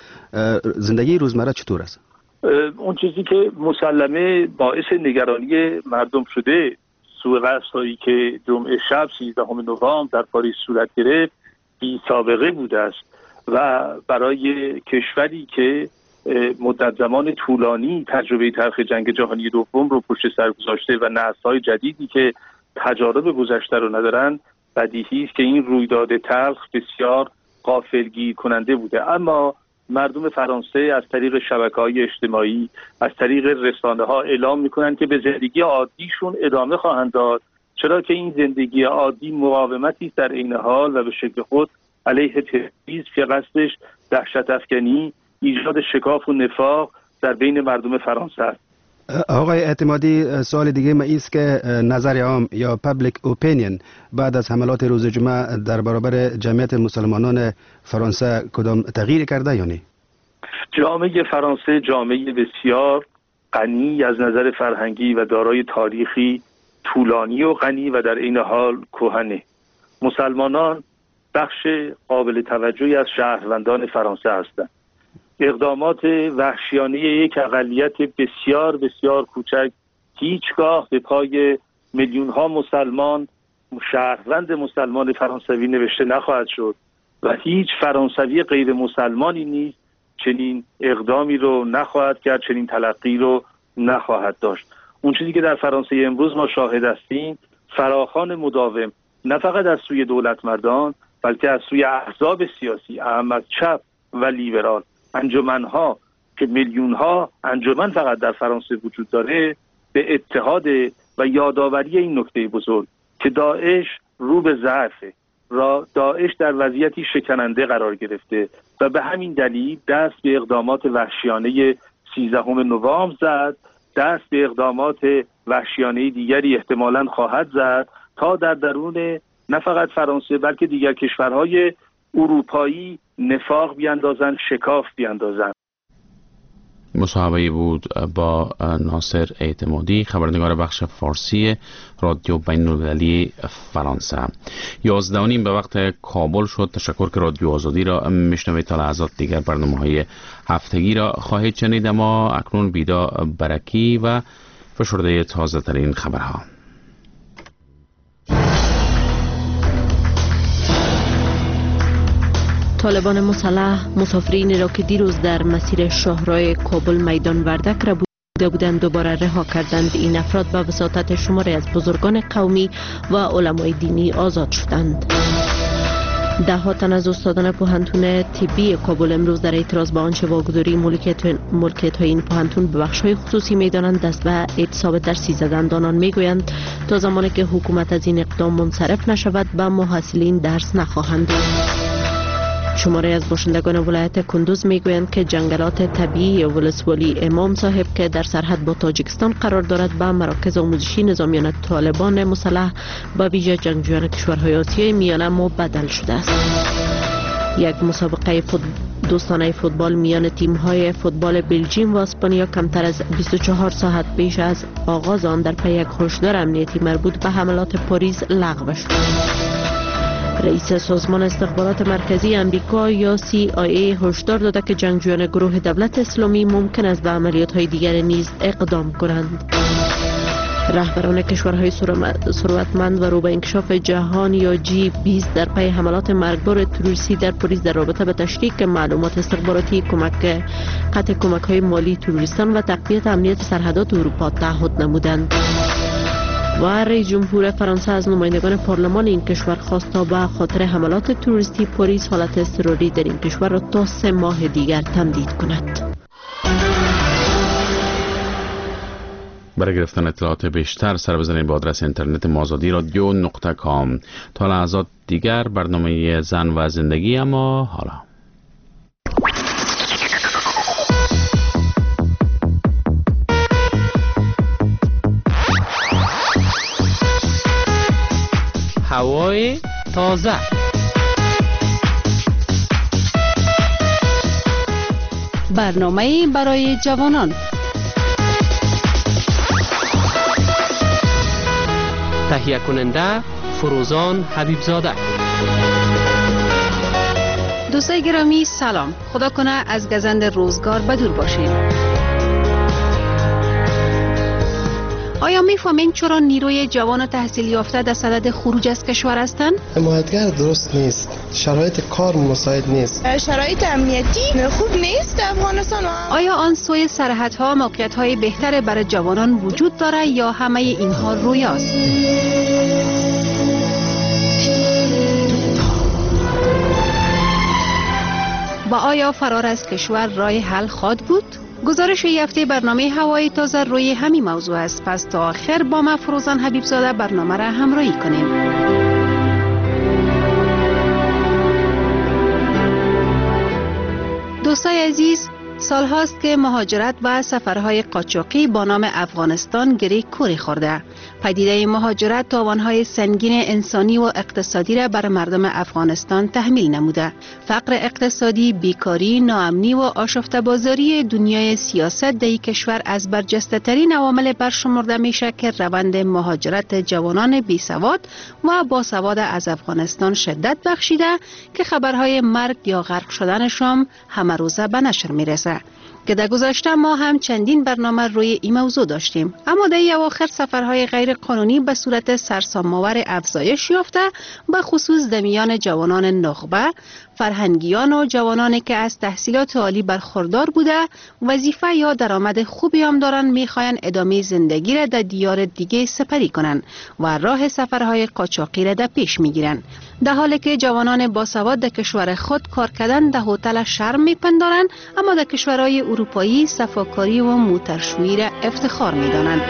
زندگی روزمره چطور است؟ اون چیزی که مسلمه باعث نگرانی مردم شده، سوء قصدی که جمعه شب سیزدهم نوامبر در پاریس صورت گرفت بی سابقه بوده است و برای کشوری که مدت زمان طولانی تجربه تلخ جنگ جهانی دوم رو پشت سر گذاشته و نسل‌های جدیدی که تجارب گذشته رو ندارن، بدیهی است که این رویداد تلخ بسیار غافلگیر کننده بوده. اما مردم فرانسه از طریق شبکه‌های اجتماعی، از طریق رسانه‌ها اعلام می‌کنند که به زندگی عادیشون ادامه خواهند داد، چرا که این زندگی عادی مقاومتی در عین حال و به شکل خود علیه تروریسم که قصدش دهشت افکنی، ایجاد شکاف و نفاق در بین مردم فرانسه است. آقای اعتمادی، سوال دیگه ما ایست که نظر عام یا پابلیک اوپینین بعد از حملات روز جمعه در برابر جمعیت مسلمانان فرانسه کدام تغییر کرده یا نه؟ جامعه فرانسه جامعه بسیار غنی از نظر فرهنگی و دارای تاریخی طولانی و غنی و در این حال کهنه. مسلمانان بخش قابل توجهی از شهروندان فرانسه هستند. اقدامات وحشیانه یک اقلیت بسیار بسیار کوچک هیچگاه به پای میلیون ها مسلمان، شهروند مسلمان فرانسوی نوشته نخواهد شد و هیچ فرانسوی غیر مسلمانی نیز چنین اقدامی رو نخواهد کرد، چنین تلقی رو نخواهد داشت. اون چیزی که در فرانسه امروز ما شاهد هستیم فراخوان مداوم نه فقط از سوی دولت مردان بلکه از سوی احزاب سیاسی اهم از چپ و لیبرال، انجمنها که میلیون ها انجمن فقط در فرانسه وجود داره، به اتحاد و یادآوری این نکته بزرگ که داعش رو به ضعفه، را داعش در وضعیتی شکننده قرار گرفته و به همین دلیل دست به اقدامات وحشیانه سیزدهم نوامبر زد، دست به اقدامات وحشیانه دیگری احتمالاً خواهد زد تا در درون نه فقط فرانسه بلکه دیگر کشورهای اروپایی نفاق بیاندازند، شکاف بیاندازند. مصاحبه‌ای بود با ناصر اعتمادی، خبرنگار بخش فارسی رادیو بین‌المللی فرانسه. یازده و نیم به وقت کابل شد. تشکر که رادیو آزادی را میشنوید. تا لحظات دیگر برنامه‌های هفتگی را خواهید شنید. اما اکنون بیدا برکی و فشرده تازه ترین خبرها. طالبان مسلح مسافرین را که دیروز در مسیر شاهراه کابل میدان وردک را بوده بودند دوباره رها کردند. این افراد به وساطت شماری از بزرگان قومی و علمای دینی آزاد شدند. ده ها تن از استادان پوهنتون طبی کابل امروز در اعتراض به آنچه واگذاری ملکیت های این پوهنتون به بخش های خصوصی میدانند دست به اعتصاب درسی زدند. آنان میگویند تا زمانی که حکومت از این اقدام منصرف نشود به محصلین درس نخواهند داد. شماره از باشندگان ولایت کندوز میگویند که جنگلات طبیعی ولسوالی امام صاحب که در سرحد با تاجیکستان قرار دارد به مراکز آموزشی نظامیان طالبان مسلح به ویژه جنگجویان کشورهای آسیای میانه مبدل شده است. یک مسابقه فوت... دوستانه فوتبال میان تیم‌های فوتبال بلژیم و اسپانیا کمتر از بیست و چهار ساعت پیش از آغاز آن در پی یک هشدار امنیتی مربوط به حملات پاریس لغو شد. رئیس سازمان استخبارات مرکزی امریکا یا سی آی ای هشدار داده که جنگجویان گروه دولت اسلامی ممکن است به عملیات‌های دیگر نیز اقدام کنند. رهبران کشورهای ثروتمند و رو به انکشاف جهان یا جی بیست در پی حملات مرگبار تروریستی در پاریس در رابطه به تشریک معلومات استخباراتی، کمک قطع کمک‌های مالی تروریستان و تقویت امنیت سرحدات اروپا تعهد نمودند. و رئیس جمهور فرانسه از نمایندگان پارلمان این کشور خواست تا به خاطر حملات تروریستی پاریس حالت اضطراری در این کشور را تا سه ماه دیگر تمدید کند. برای گرفتن اطلاعات بیشتر سر بزنید به آدرس اینترنت مازادی رادیو نقطه کام. تا لحظات دیگر برنامه زن و زندگی. اما حالا هوای تازه. برنامه برای جوانان. تهیه کننده فروزان حبیبزاده. دوستای گرامی سلام. خدا کنه از گزند روزگار بدور باشید. آیا میفهمین چرا نیروی جوان تحصیل یافته در صدد خروج از کشور هستند؟ حمایتگر درست نیست. شرایط کار مساعد نیست. شرایط امنیتی خوب نیست افغانستان. آیا آن سوی سرحدها موقعیت‌های بهتر برای جوانان وجود داره یا همه اینها رویاست؟ و آیا فرار از کشور راه حل خواهد بود؟ گزارش این هفته برنامه هوای تازه روی همین موضوع است. پس تا آخر با ما فروزان حبیبزاده برنامه را همراهی کنیم. دوستای عزیز، سال هاست که مهاجرت و سفرهای قاچاقی با نام افغانستان گره کوری خورده. پدیده مهاجرت تاوانهای سنگین انسانی و اقتصادی را بر مردم افغانستان تحمیل نموده. فقر اقتصادی، بیکاری، ناامنی و آشفته بازاری دنیای سیاست در این کشور از برجسته ترین عوامل برشمرده میشه که روند مهاجرت جوانان بی سواد و با سواد از افغانستان شدت بخشیده که خبرهای مرگ یا غرق شدنشان همه روزه به نشر میرسه. که در گذشته ما هم چندین برنامه روی این موضوع داشتیم، اما در این اواخر سفرهای غیر قانونی به صورت سرسام‌آور افزایش یافته، به خصوص در میان جوانان نخبه، فرهنگیان و جوانانی که از تحصیلات عالی برخوردار بوده وظیفه یا درآمد خوبی هم دارن میخواین ادامه زندگی را در دیار دیگه سپری کنن و راه سفرهای قاچاقی را در پیش میگیرن، در حالی که جوانان باسواد در کشور خود کار کردن در هتل شرم میپندارن، اما در کشورهای اروپایی صفاکاری و موترشویی را افتخار میدانند.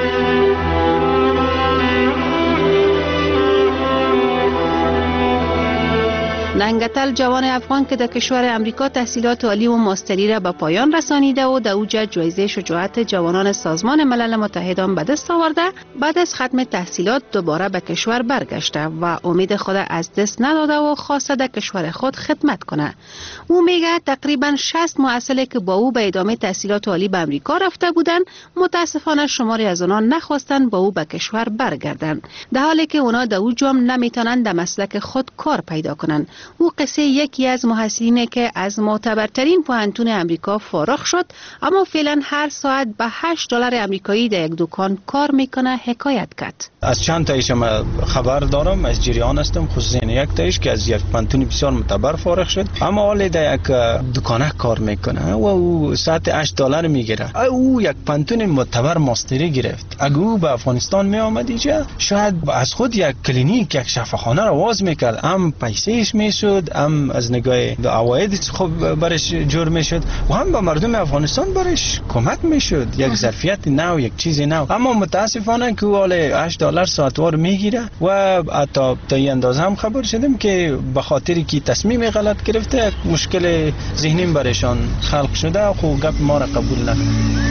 ننگتل جوان افغان که در کشور امریکا تحصیلات عالی و ماستری را به پایان رسانیده و در اوج جایزه شجاعت جوانان سازمان ملل متحد به دست آورده، بعد از ختم تحصیلات دوباره به کشور برگشته و امید خود از دست نداده و خواسته در کشور خود خدمت کنه. او میگه تقریبا شصت مؤثله که با او به ادامه تحصیلات عالی به امریکا رفته بودند، متاسفانه شماری از آنها نخواستند با او به کشور برگردند، در حالی که اونا در اوج هم نمیتونند در مسلک خود کار پیدا کنند. او قصه یکی از محصلینه که از معتبرترین پوهنتون امریکا فارغ شد، اما فعلا هر ساعت به هشت دلار امریکایی در یک دکان کار میکنه حکایت کرد. از چند تایش ما خبر دارم، از جریان هستم، خصوصا یک تایش که از یک پوهنتون بسیار معتبر فارغ شد، اما حالا در یک دکانه کار میکنه و او ساعت هشت دلار میگیره. او یک پوهنتون معتبر ماستری گرفت. اگه او به افغانستان می آمد اینجا، شاید از خود یک کلینیک، یک شفاخانه را باز میکرد، هم پیسهش میشد، هم از نگاه عواید خوب برش جور میشد و هم به مردم افغانستان برش کمک میشد، یک ظرفیت نو، یک چیز نو. اما متاسفانه که حالا هشت دلار ساعتوار میگیره و حتی تا این اندازه هم خبر شدم که به خاطری که تصمیم غلط گرفته مشکل ذهنی برشان خلق شده و خب گپ ما را قبول نکرد.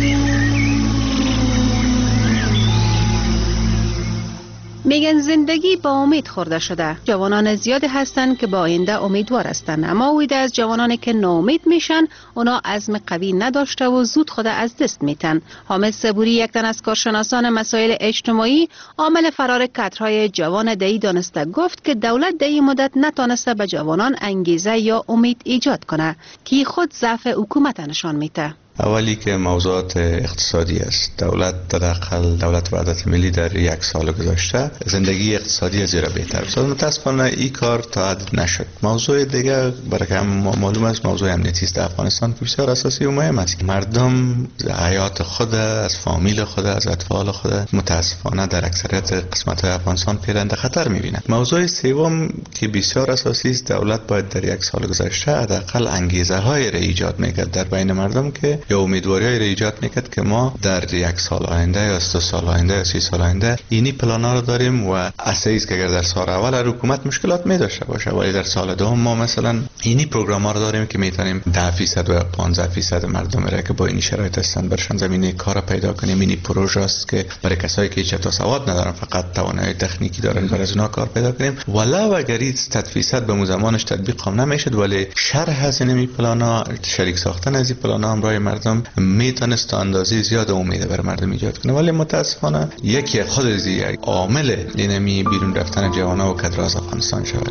میگن زندگی با امید خورده شده. جوانان زیادی هستند که با آینده امیدوار هستند، اما اوید از جوانانی که ناامید میشن، اونا عزم قوی نداشته و زود خود از دست میتن. حامد صبوری، یک تن از کارشناسان مسائل اجتماعی، عامل فرار کادرهای جوان دهی دانسته، گفت که دولت در این مدت نتانسته به جوانان انگیزه یا امید ایجاد کنه که خود ضعف حکومت نشان میده. اولی که موضوعات اقتصادی است. دولت حداقل دولت وحدت ملی در یک سال گذشته زندگی اقتصادی از زیرا بهتر شد. متاسفانه این کار تا حد نشد. موضوع دیگه برای که هم معلوم است موضوع امنیتی است در افغانستان که بسیار اساسی و مهم است. مردم حیات خود، از فامیل خود، از اطفال خود متاسفانه در اکثریت قسمت‌های افغانستان پیرنده خطر می‌بینند. موضوع سوم که بسیار اساسی است، دولت باید در یک سال گذشته حداقل انگیزه‌های را ایجاد می‌کرد در بین مردم که یا امیدواری را ایجاد میکرد که ما در یک سال آینده یا سه سال آینده یا سی سال آینده اینی پلانا رو داریم و اساسی است که اگر در سال اول حکومت مشکلات می داشته باشه ولی در سال دوم ما مثلا اینی پروگرام ها رو داریم که میتونیم ده درصد و پانزده درصد مردم را که با این شرایط هستند برشان زمینه کار پیدا کنیم. اینی پروژه است که برای کسایی که چتا سواد ندارن فقط توانایی تکنیکی دارن برای از اونها کار پیدا کنیم. ولو اگر این صد درصد به زمانش تطبیق هم نمیشد ولی شرح از این پلانا، شریک ساختن از این پلانا هم برای مردم میتونست تا اندازه زیاد امید بر مردم ایجاد کنه. ولی متاسفانه یکی خود از یک عامل اینمی بیرون رفتن جوانان و کادر از افغانستان شود.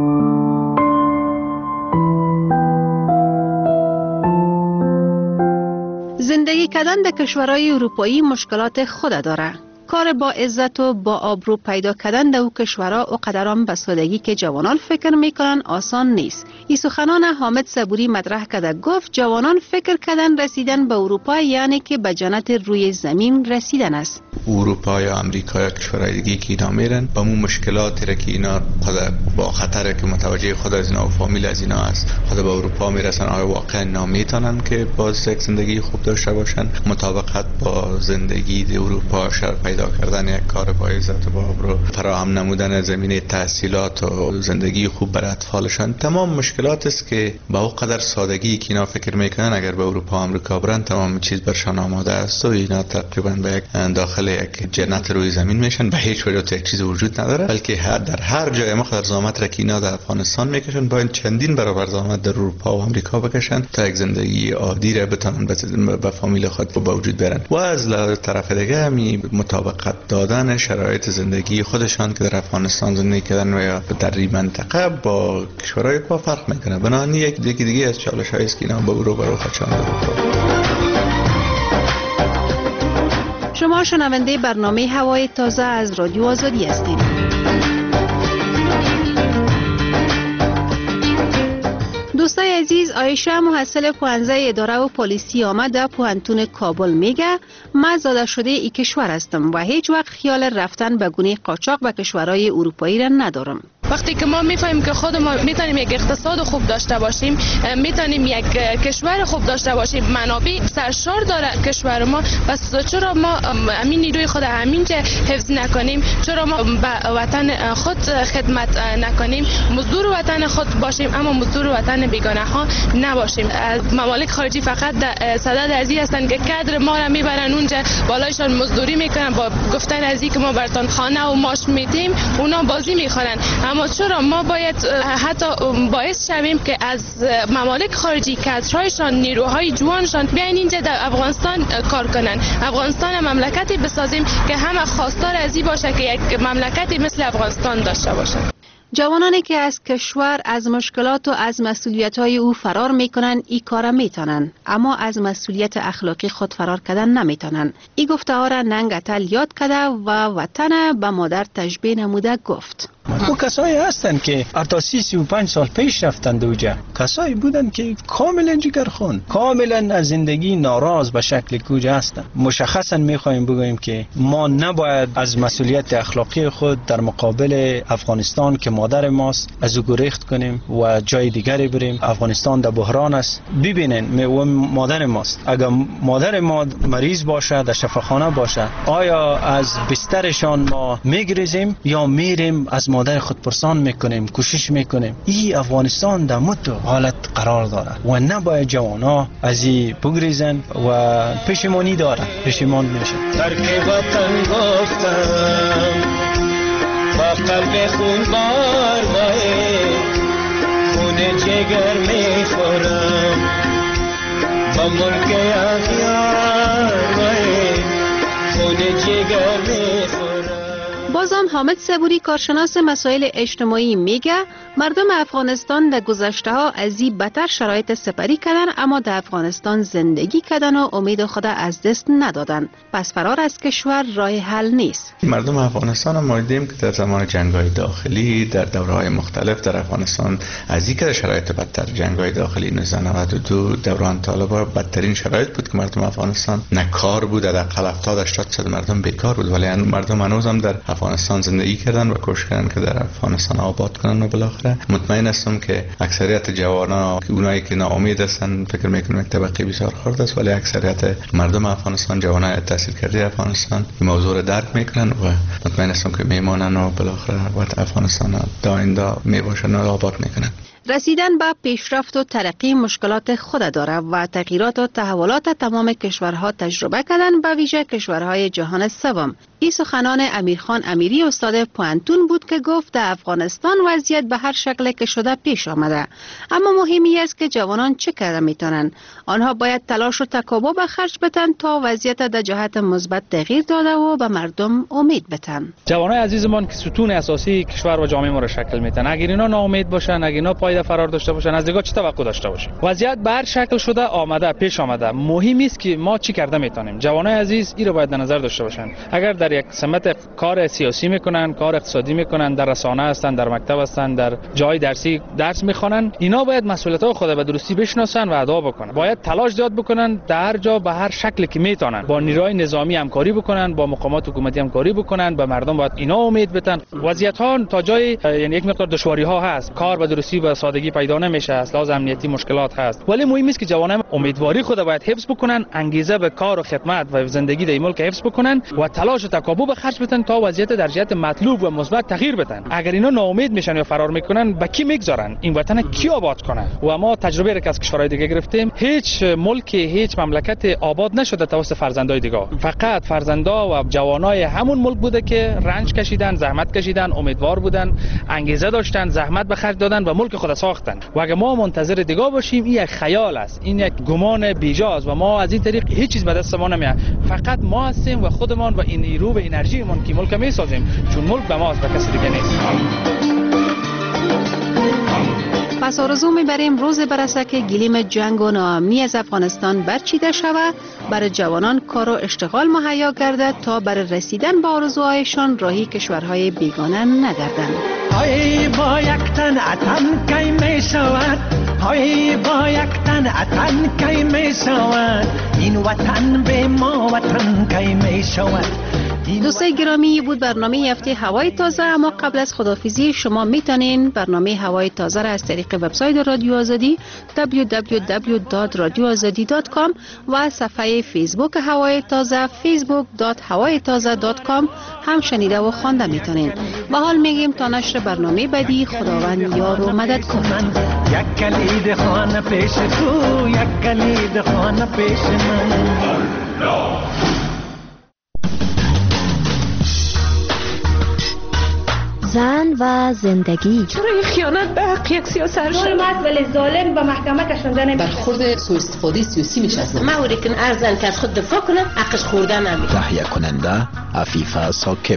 زندگی کردن در کشورهای اروپایی مشکلات خود داره. کار با عزت و با آبرو پیدا کردن در او کشورها او قدران به سادگی که جوانان فکر میکنن آسان نیست. این سخنان حامد صبوری مطرح کرده، گفت جوانان فکر کردن رسیدن به اروپا یعنی که به جنت روی زمین رسیدن است. اروپا یا امریکا یا کشورهای دیگه که اینا میرن با مو مشکلاتی را که اینا خود با خطر که متوجه خود از اینا و فامیل از اینا است خود به اروپا میرسن، آیا واقعا نمیتونن که باز یک زندگی خوب داشته باشن مطابقت با زندگی در اروپا شر پیدا کردن یک کار با عزت و با آبرو، فراهم نمودن زمینه تحصیلات و زندگی خوب برای اطفالشان، تمام مشکلات است که با او قدر سادگی که اینا فکر میکنن اگر به اروپا و آمریکا برن تمام چیز برشان آماده است و اینا تقریبا به یک داخل یک جنت روی زمین میشن. به هیچ وجه یک چیز وجود نداره، بلکه هر در هر جای مقدار زحمت را که اینا در افغانستان میکشن باید چندین برابر زحمت در اروپا و آمریکا بکشن تا یک زندگی عادی را بتونن به فامیل خود با وجود برن. و از طرف دیگه همی مطابقت دادن شرایط زندگی خودشان که در افغانستان زندگی کردن و یا در این منطقه با کشورهای با فرق میکنه. بنابراین یک دیگه دیگه از چالش‌هایی است که اینا با رو برو خچان شما شنونده برنامه هوای تازه از رادیو آزادی هستید. دوستای عزیز، عایشه محصل پانزده اداره و پلیسی آمد در پوهنتون کابل میگه من زاده شده ای کشور هستم و هیچ وقت خیال رفتن به گونه قاچاق به کشورهای اروپایی را ندارم. وقتی که ما میفهمیم که خود ما میتونیم یک اقتصاد خوب داشته باشیم، میتونیم یک کشور خوب داشته باشیم، منابع سرشار داره کشور ما، پس چرا ما همین نیروی خود همینجا حفظ نکنیم؟ چرا ما به وطن خود خدمت نکنیم؟ مزدور وطن خود باشیم اما مزدور وطن بیگانه ها نباشیم. از ممالک خارجی فقط صدد ازی هستن که کادر ما را میبرن اونجا، بالایشان مزدوری میکنن، با گفتن ازی که ما براتون خانه و ماش میدیم اونا بازی میخورن. اما چرا ما باید حتی باعث شویم که از ممالک خارجی کادرهایشان، نیروهای جوانشان بیاین اینجا در افغانستان کار کنن؟ افغانستان مملکتی بسازیم که همه خواستار ازی باشه که یک مملکتی مثل افغانستان داشته باشه. جوانانی که از کشور از مشکلات و از مسئولیت‌های او فرار میکنن ای کار میتونن، اما از مسئولیت اخلاقی خود فرار کردن نمیتونن. ای گفته ها را ننگ اتل یاد کرده و وطن به مادر تشبیه نموده گفت. او کسایی هستن که تا سی سی و پنج سال پیش رفتن دوجا، کسایی بودن که کاملا جگرخون، کاملا از زندگی ناراض به شکل کوجه هستن. مشخصا میخوایم بگوییم که ما نباید از مسئولیت اخلاقی خود در مقابل افغانستان که مادر ماست از او گریخت کنیم و جای دیگری بریم. افغانستان در بحران است. ببینن و مادر ماست، اگر مادر ما مریض باشه در شفاخانه باشه، آیا از بسترشان ما میگریزیم یا میریم از مادر خود پرسان میکنیم، کوشش میکنیم؟ این افغانستان در متو حالت قرار داره و نباید جوانا از این بگریزن و پشیمانی داره، پشیمان میشن. ترک وطن گفتم با قلب خون بار باره، خون جگر میخورم با ملک اخیار باره، خون جگر میخورم. بازم حامد صبوری کارشناس مسائل اجتماعی میگه مردم افغانستان در گذشته ها از این بدتر شرایط سپری کردن، اما در افغانستان زندگی کردن و امید خود از دست ندادن. پس فرار از کشور راه حل نیست. مردم افغانستان ما دیدیم که در زمان جنگ‌های داخلی در دوره‌های مختلف در افغانستان از اینکه شرایط بدتر، جنگ‌های داخلی نوزده و دو دوران طالبان بدترین شرایط بود که مردم افغانستان نه کار بود، در اقل هفتاد هشتاد درصد مردم بیکار بود، ولی مردم هنوز هم در افغانستان زندگی کردن و کوشش کردن که در افغانستان آباد کنن و بالاخره مطمئن هستم که اکثریت جوانان که اونایی که ناامید هستن فکر میکنم طبقه بسیار خرد است، ولی اکثریت مردم افغانستان، جوانای تحصیل کرده افغانستان این موضوع رو درک میکنن و مطمئن هستم که میمونن و بالاخره وقت افغانستان داینده میباشن و آباد میکنن. رسیدن به پیشرفت و ترقی مشکلات خود داره و تغییرات و تحولات تمام کشورها تجربه کردن، به ویژه کشورهای جهان سوم. این سخنان امیرخان امیری استاد پوهنتون بود که گفت در افغانستان وضعیت به هر شکل که شده پیش آمده، اما مهمی است که جوانان چه کرده میتونن. آنها باید تلاش و تکابر به خرج بدن تا وضعیت در جهت مثبت تغییر داده و به مردم امید بدن. جوانای عزیزمان که ستون اساسی کشور و جامعه ما را شکل میدن، اگر اینا ناامید باشن، اگر اینا پایده فرار داشته باشن، از دیگه چه توقع داشته باشیم؟ وضعیت به هر شکل شده آمده، پیش آمده. مهم است که ما چی کرده میتونیم. جوانای عزیز این رو باید در نظر داشته باشن. اگر در یک سمت کار سیاسی میکنن، کار اقتصادی میکنن، در رسانه هستن، در مکتب هستن، در جای درسی درس میخوانن، اینا باید مسئولیت‌های خود به درستی بشناسن و ادا بکنن. باید تلاش زیاد بکنن، در هر جا به هر شکلی که میتونن با نیروهای نظامی همکاری بکنن، با مقامات حکومتی همکاری بکنن. به مردم باید اینا امید بدن. وضعیت ها تا جای یعنی یک مقدار دشواری ها هست، کار به درستی و سادگی پیدا نمیشه، از لحاظ امنیتی مشکلات هست، ولی مهم است که جوانان امیدواری خود باید حفظ بکنن، انگیزه به کار و خدمت و زندگی در این ملک حفظ بکنن و تلاش و تکابر به خرج بدن تا وضعیت در جهت مطلوب و مثبت تغییر بدن. اگر اینا ناامید میشن یا فرار میکنن، به کی میگذارن؟ این وطن کی آباد کنه؟ و ما تجربه را که از کشورهای دیگه گرفتیم، هیچ ملک، هیچ مملکت آباد نشده توسط فرزندای دیگه. فقط فرزندا و جوانای همون ملک بوده که رنج کشیدن، زحمت کشیدن، امیدوار بودن، انگیزه داشتن، زحمت به خرج دادن و ملک خود ساختن. و اگر ما منتظر دیگه باشیم، این یک خیال است، این یک گمان بیجاست و ما از این طریق هیچ چیز به دست ما نمیاد. فقط ما هستیم و خودمان و این نیرو و انرژیمون که ملک میسازیم، چون ملک به ماست و کسی دیگه نیست. پس آرزو میبریم روز برسه که گلیم جنگ و ناامنی از افغانستان برچیده شود، برای جوانان کار و اشتغال مهیا گردد تا برای رسیدن به آرزوهایشان راهی کشورهای بیگانه نگردند. ای با یک تن اتم کی می شود، های با یک تن اتن کی می شود این وطن به ما وطن کی می شود. دوستای گرامی، بود برنامه هفته هوای تازه. اما قبل از خداحافظی شما میتونین برنامه هوای تازه را از طریق وبسایت رادیو آزادی دبلیو دبلیو دبلیو دات رادیو آزادی دات کام و صفحه فیسبوک هوای تازه فیسبوک دات هوای تازه دات کام هم شنیده و خوانده میتونین. به حال میگیم تا نشر برنامه بعدی، خداوند یار و مدد کنه. یک کلید خانه پیش تو، یک کلید خانه پیش من. زن و زندگی. چرا این خیانت به حق یک سیاست شد؟ مرد ولی ظالم به محکمه کشانده نمیشه. برخورد سوء استفاده سیاسی میشه از ما اوری کن ارزن که از خود دفاع کنه حقش خورده نمیشه. تهیه کننده عفیفه ساکب.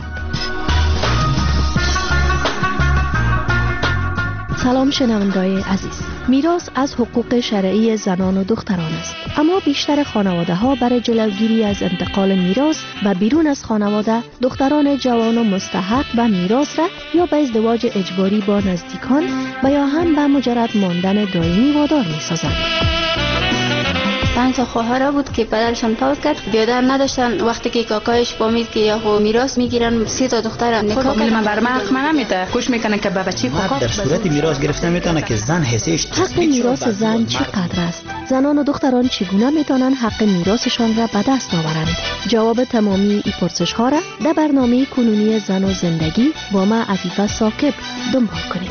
سلام شنونده‌های عزیز. میراث از حقوق شرعی زنان و دختران است، اما بیشتر خانواده ها برای جلوگیری از انتقال میراث و بیرون از خانواده دختران جوان و مستحق به میراث را یا به ازدواج اجباری با نزدیکان و یا هم به مجرد ماندن دائمی وادار می‌سازند. پنج تا خواهر بود که پدرشان فوت کرد، بیادر نداشتن. وقتی که کاکایش فهمید که یا میراث میگیرن، سه تا دختر نکاح کرد. من بر من حق نمیده، گوش میکنن که بابا چی کار. در صورت میراث گرفتن میتونه که زن حسیش حق میراث زن چقدر است؟ زنان و دختران چگونه میتونن حق میراثشان را به دست آورند؟ جواب تمامی این پرسش ها را در برنامه کنونی زن و زندگی با ما عفیفه ساکب دنبال کنید.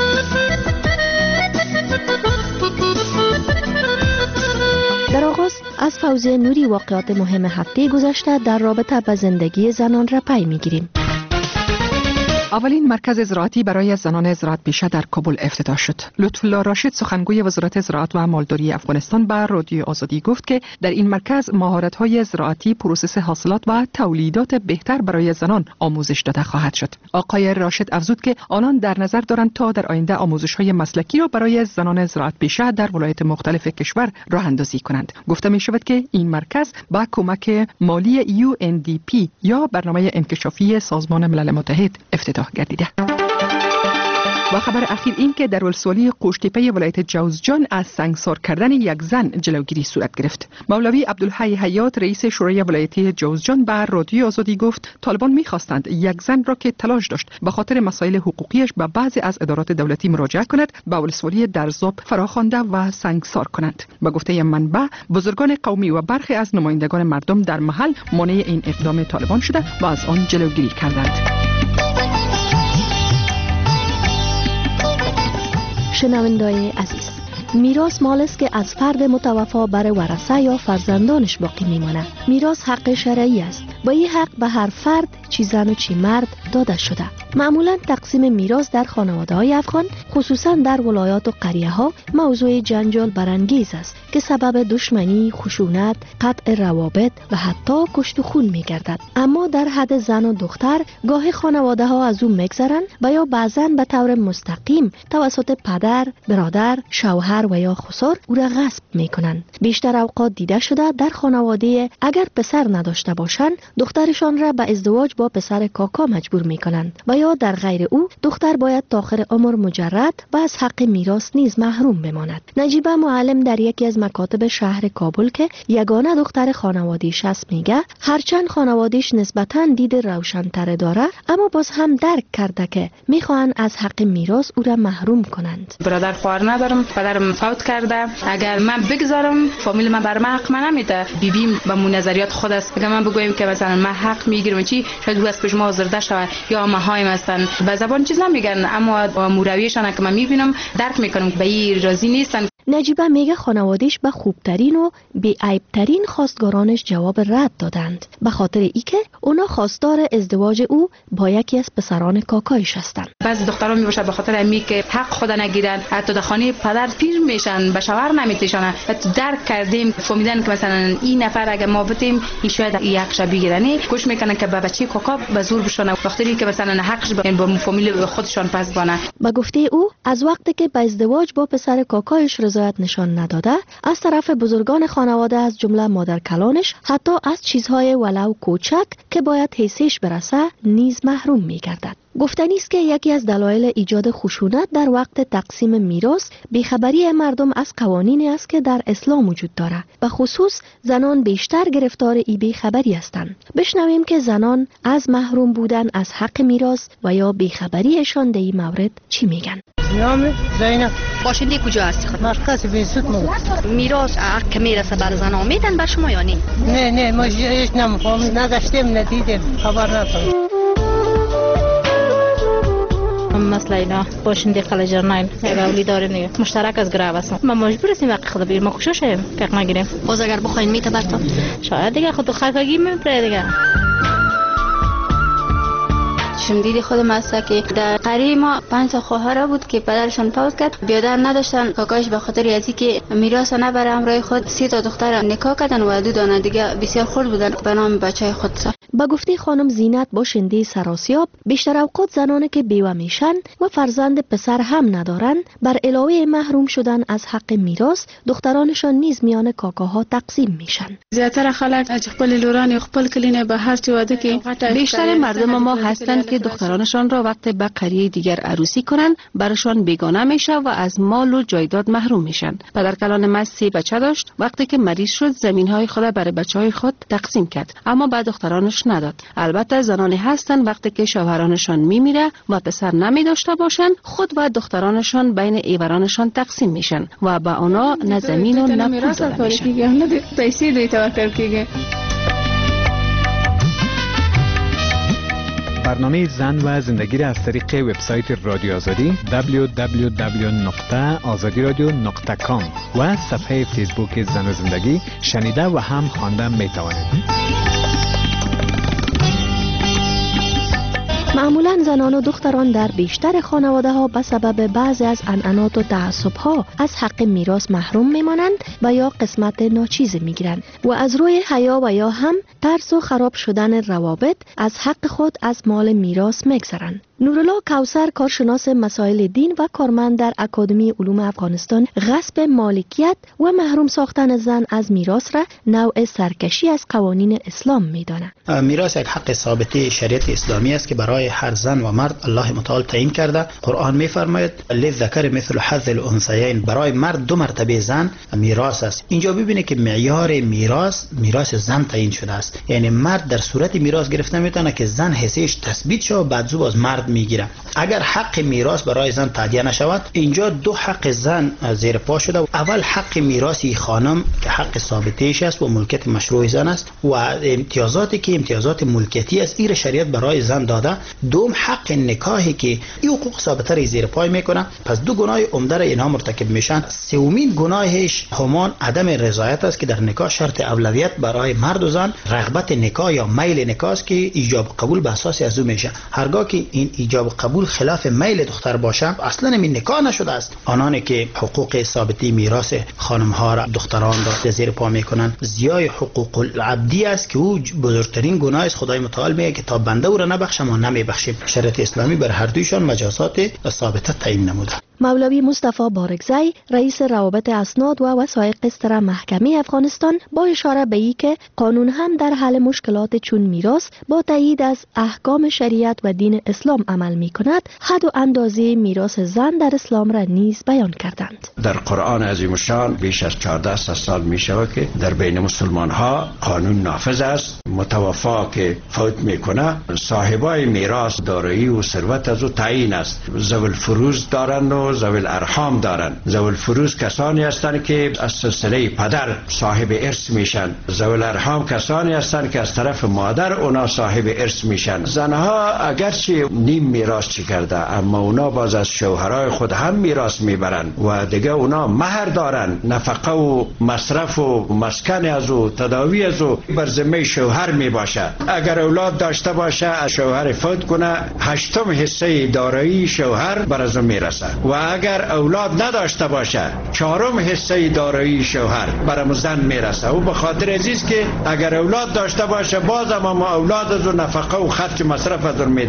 در آغاز از فوزیه نوری واقعات مهم هفته گذشته در رابطه با زندگی زنان را پی میگیریم. اولین مرکز زراعتی برای زنان زراعت پیشه در کابل افتتاح شد. لطفالله راشد سخنگوی وزارت زراعت و مالداری افغانستان به رادیو آزادی گفت که در این مرکز مهارت‌های زراعتی، پروسس حاصلات و تولیدات بهتر برای زنان آموزش داده خواهد شد. آقای راشد افزود که آنان در نظر دارند تا در آینده آموزش‌های مسلکی را برای زنان زراعت پیشه در ولایات مختلف کشور راه اندازی کنند. گفته می شود که این مرکز با کمک مالی یو ان دی پی یا برنامه انکشافی سازمان ملل متحد افتتاح گردیده. و خبر اخیر این که در ولسوالی قوشتیپه ولایت جوزجان از سنگسار کردن یک زن جلوگیری صورت گرفت. مولوی عبدالحی حیات رئیس شورای ولایتی جوزجان به رادیو آزادی گفت طالبان می‌خواستند یک زن را که تلاش داشت به خاطر مسائل حقوقیش به بعضی از ادارات دولتی مراجعه کند به ولسوالی درزاب فراخوانده و سنگسار کنند. به گفته منبع بزرگان قومی و برخی از نمایندگان مردم در محل مانع این اقدام طالبان شده و از آن جلوگیری کردند. شنونده‌های عزیز، میراث مال است که از فرد متوفا برای ورثه یا فرزندانش باقی میماند. میراث حق شرعی است. با این حق به هر فرد، چی زن و چی مرد داده شده. معمولا تقسیم میراث در خانواده‌های افغان، خصوصا در ولایات و قریه‌ها، موضوع جنجال برانگیز است که سبب دشمنی، خشونت، قطع روابط و حتی کشت و خون می‌گردد. اما در حد زن و دختر گاهی خانواده‌ها از او می‌گذرند و یا بعضاً به طور مستقیم توسط پدر، برادر، شوهر و یا خسر او را غصب می‌کنند. بیشتر اوقات دیده شده در خانواده اگر پسر نداشته باشند، دخترشان را به ازدواج با پسر کاکا مجبور می‌کنند و یا در غیر او دختر باید تا آخر عمر مجرد و از حق میراث نیز محروم بماند. نجیبه معلم در یکی از مکاتب شهر کابل که یگانه دختر خانوادیش است میگه هرچند خانوادیش نسبتاً دید روشن‌تر داره، اما باز هم درک کرده که میخوان از حق میراث او را محروم کنند. برادر خواهر ندارم، پدرم فوت کرده. اگر من بگذارم فامیل من بر من حق نمیده. بیبیم با مون نظریات خود است. اگر من بگویم که مثلا من حق میگیرم چی، شاید او از پیش ما آزرده شود یا ماهایم هستن به زبان چیز نمیگن، اما مورویشان که من میبینم درک میکنم که به این راضی نیستن. نجیبه میگه خانوادهش به خوبترین و بی عیبترین خواستگارانش جواب رد دادند، به خاطر اینکه اونا خواستار ازدواج او با یکی از پسران کاکایش هستند. بعضی دختران میباشد به خاطر امی که حق خود نگیرن، حتی در خانه پدر پیر میشن، به شوهر نمیتیشن. حتی درک کردیم فهمیدن که مثلا این نفر اگه ما بتیم این شاید یک شب بگیرنی، گوش میکنن که به بچی کاکا به زور بشونه، وقتی که مثلا حقش به با فامیل خودشان پس بانه. با گفته او از وقتی که به ازدواج با پسر کاکایش رضایت نشان نداده، از طرف بزرگان خانواده از جمله مادر کلانش حتی از چیزهای ولو کوچک که باید حیثش برسه نیز محروم می‌گردد. گفتنی است که یکی از دلایل ایجاد خشونت در وقت تقسیم میراث بیخبری مردم از قوانینی است که در اسلام وجود دارد و خصوص زنان بیشتر گرفتار این بیخبری هستند. بشنویم که زنان از محروم بودن از حق میراث و یا بیخبریشان در این مورد چی میگن. نام زینب. باشنده کجا هستی خود؟ مرکز بیسود مو. میراث حق که میرسه بر زنان میدن بر شما یا نه؟ نه نه ما هیچ نمیفهمیم، نداشتیم، ندیدیم، خبر نداریم. مثل اینا باشنده قلجرناین اولی داره نیه مشترک از گروه هستم. ما مجبور هستیم وقت خود بگیریم، ما خوشش شیم که نگیریم. باز اگر بخواین میته برتا شاید دیگه خود خرکاگی میپره دیگه. شمدید خودم است که در قریه ما پنج تا خواهر بود که پدرشان فوت کرد، بیادر نداشتن. کاکاش به خاطر ازی که میراث نبره همراه خود سه تا دختر نکاح کردن و دو دانه دیگه بسیار خرد بودن به نام بچهای خود. با گفته خانم زینت باشنده سراسیاب، بیشتر اوقات زنانی که بیوه میشن و فرزند پسر هم ندارن بر علاوه محروم شدن از حق میراث، دخترانشان نیز میان کاکاها تقسیم میشن. زیاتر خلک از خپل لوران خپل کلینه به هر چی واده که بیشتر مردم ما هستند که دخترانشان را وقت به قریه دیگر عروسی کنن برشان بیگانه میشه و از مال و جایداد محروم میشن. پدر کلان من سه بچه داشت، وقتی که مریض شد زمینهای خود برای بچهای خود تقسیم کرد اما بعد دخترانش نداد. البته زنانی هستن وقتی که شوهرانشان میمیره و پسر نمی داشته باشن خود و دخترانشان بین ایورانشان تقسیم میشن و با اونا نه زمین و نه پول داده میشن. نه پیسې دوی ته ورکړل کیږي. برنامه زن و زندگی را از طریق وبسایت رادیو آزادی دبلیو دبلیو دبلیو نقطه آزادی رادیو نقطه کام و صفحه فیسبوک زن و زندگی شنیده و هم خوانده می توانید. معمولا زنان و دختران در بیشتر خانواده ها به سبب بعضی از عنعنات و تعصب ها از حق میراث محروم میمانند و یا قسمت ناچیز میگیرند و از روی حیا و یا هم ترس و خراب شدن روابط از حق خود از مال میراث میگذرند. نورالله کوثر، کارشناس مسائل دین و کارمند در اکادمی علوم افغانستان، غصب مالکیت و محروم ساختن زن از میراث را نوع سرکشی از قوانین اسلام میداند. میراث یک حق ثابت شریعت اسلامی است که برای هر زن و مرد الله متعال تعیین کرده. قرآن میفرماید للذکر مثل حظ الانثیین، برای مرد دو مرتبه زن میراث است. اینجا ببینید که معیار میراث میراث زن تعیین شده است، یعنی مرد در صورت میراث گرفته میتونه که زن حیثیتش تثبیت شود بعد زو باز مرد میگیره. اگر حق میراث برای زن تعدیه نشود، اینجا دو حق زن زیر پا شده. اول حق میراثی خانم که حق ثابتش است و ملکیت مشروع زن است و امتیازاتی که امتیازات ملکیتی است این شریعت برای زن داده. دوم حق نکاحی که این حقوق ثابته را زیر پای میکنه. پس دو گناه عمده را اینها مرتکب میشن. سومین گناهش همان عدم رضایت است که در نکاح شرط اولویت برای مرد و زن رغبت نکاح یا میل نکاح است که ایجاب قبول به اساس از او میشه. هرگاه که این ایجاب قبول خلاف میل دختر باشه اصلا این نکاح نشده است. آنانی که حقوق ثابتی میراث خانم ها را دختران را زیر پا میکنن زیای حقوق العبدی است که او بزرگترین گناه است. خدای متعال میگه که تا بنده او را نبخشه ما نمیبخشیم. شریعت اسلامی بر هر دویشان مجازات ثابته تعیین نموده. مولوی مصطفی بارکزی، رئیس روابط اسناد و وثایق سر محکمه افغانستان، با اشاره به این که قانون هم در حل مشکلات چون میراث با تایید از احکام شریعت و دین اسلام عمل می کند، حد و اندازه میراث زن در اسلام را نیز بیان کردند. در قرآن عظیم الشان بیش از چهارده سال می شود که در بین مسلمان ها قانون نافذ است. متوفا که فوت می کنه صاحبای میراث دارایی و ثروت از او تعیین است. ذوی الفروض دارند و ذوی الارحام دارند. ذوی الفروض کسانی هستند که از سلسله پدر صاحب ارث میشن. ذوی الارحام کسانی هستند که از طرف مادر اونا صاحب ارث میشن. زنها اگرچه نیم میراث چی کرده اما اونا باز از شوهرای خود هم میراث میبرن و دیگه اونا مهر دارن، نفقه و مصرف و مسکن از او تداوی از او بر ذمه شوهر میباشه. اگر اولاد داشته باشه از شوهر فوت کنه هشتم حصه دارایی شوهر بر از اون میرسه و اگر اولاد نداشته باشه چهارم حصه دارایی شوهر بر زن میرسه. و به خاطر عزیز که اگر اولاد داشته باشه باز اما اولاد از اون نفقه و خرج مصرف از اون میده.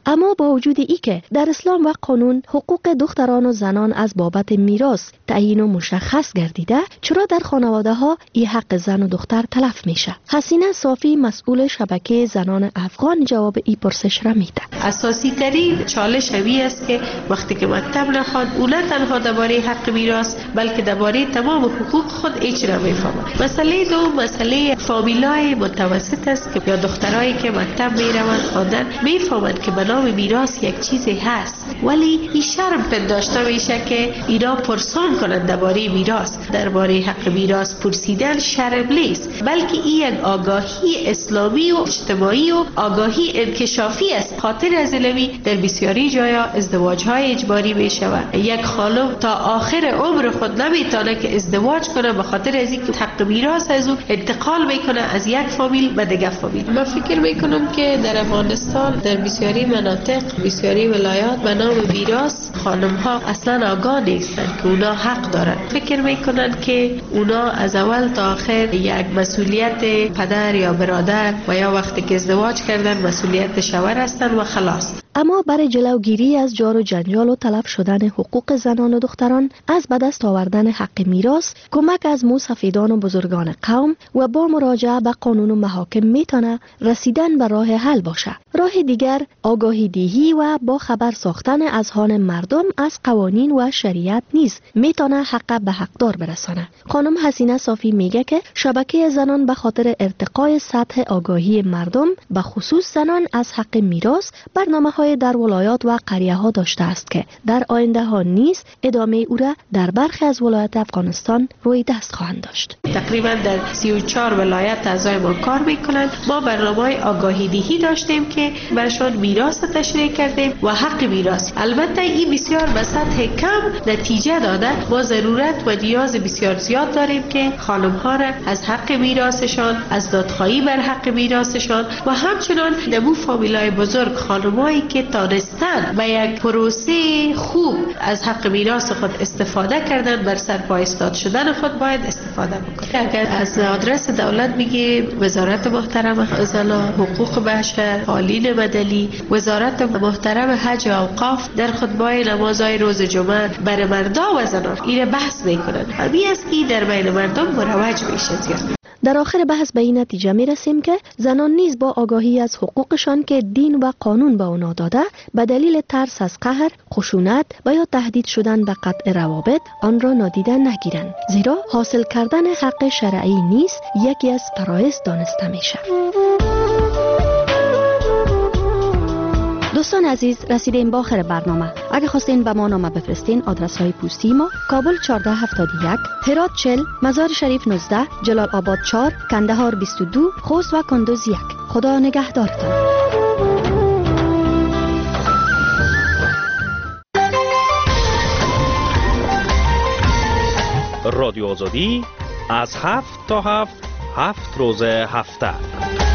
اما با وجود ای که در اسلام و قانون حقوق دختران و زنان از بابت میراث تعیین و مشخص گردیده، چرا در خانواده ها این حق زن و دختر تلف میشه؟ حسینه صافی مسئول شبکه زنان افغان جواب این پرسش را میده. اساسی ترین چالش همی است که وقتی که مکتب نخواد، او نه تنها درباره حق میراث بلکه درباره تمام حقوق خود هیچ را میفهمد. مسئله دو مسئله فامیلای متوسط است که یا دخترایی که مکتب میروند خواندن میفهمند که به نام میراث یک چیزی هست، ولی این شرم پنداشته میشه که اینا پرسان کنند درباره میراث. درباره حق میراث پرسیدن شرم نیست، بلکه این یک آگاهی اسلامی و اجتماعی و آگاهی انکشافی است. خاطر از علمی در بسیاری جایا ازدواج‌های اجباری میشود. یک خانم تا آخر عمر خود نمیتونه که ازدواج کنه به خاطر از اینکه حق میراث از او انتقال میکنه از یک فامیل به دیگر فامیل. من فکر میکنم که در افغانستان در بسیاری مناطق، بسیاری ولایات به نام میراث خانم ها اصلا آگاه نیستند که اونا حق دارن. فکر میکنن که اونا از اول تا آخر یک مسئولیت پدر یا برادر و یا وقتی که ازدواج کردن مسئولیت شوهر هستن و خلاص. اما برای جلوگیری از جار و جنجال و تلف شدن حقوق زنان و دختران از به دست آوردن حق میراث، کمک از موسفیدان و بزرگان قوم و با مراجعه به قانون و محاکم میتونه رسیدن به راه حل باشه. راه دیگر آگاهی دهی و با خبر ساختن اذهان مردم از قوانین و شریعت نیز میتونه حق به حقدار برسانه. خانم حسینه صافی میگه که شبکه زنان به خاطر ارتقای سطح آگاهی مردم به خصوص زنان از حق میراث برنامه‌های در ولایات و قریه ها داشته است که در آینده ها نیز ادامه او را در برخی از ولایات افغانستان روی دست خواهند داشت. تقریبا در سی و چهار ولایت اعضای ما کار میکنند. ما برنامه آگاهی دهی داشتیم که برشان میراث تشریح کردیم و حق میراث. البته این بسیار به سطح کم نتیجه داده. ما ضرورت و نیاز بسیار زیاد داریم که خانم ها را از حق میراثشان، از دادخواهی بر حق میراثشان و همچنان نمو فامیلای بزرگ خانمایی که تانستن به یک پروسه خوب از حق میراث خود استفاده کردن، بر سر پا ایستاد شدن خود باید استفاده بکنه. اگر از آدرس دولت میگه وزارت محترم زنان، حقوق بشر، قوانین مدنی، وزارت محترم حج و اوقاف در خطبه نمازهای روز جمعه بر مردا و زنان این بحث میکنن. همین است که در بین مردم مروج میشه زیاد. در آخر بحث به این نتیجه می رسیم که زنان نیز با آگاهی از حقوقشان که دین و قانون به اونا داده، به دلیل ترس از قهر، خشونت و یا تهدید شدن به قطع روابط آن را نادیده نگیرند، زیرا حاصل کردن حق شرعی نیست یکی از فرایض دانسته میشه. دوستان عزیز، رسیدیم به آخر برنامه. اگه خواستین به ما نامه بفرستین، آدرس های پستی ما: کابل چهارده هفتاد و یک، هرات چهل، مزار شریف نوزده، جلال آباد چهار، کندهار بیست و دو، خوست و کندوز یک. خدا نگهدارتان. رادیو آزادی از هفت تا هفت، هفت روز هفته.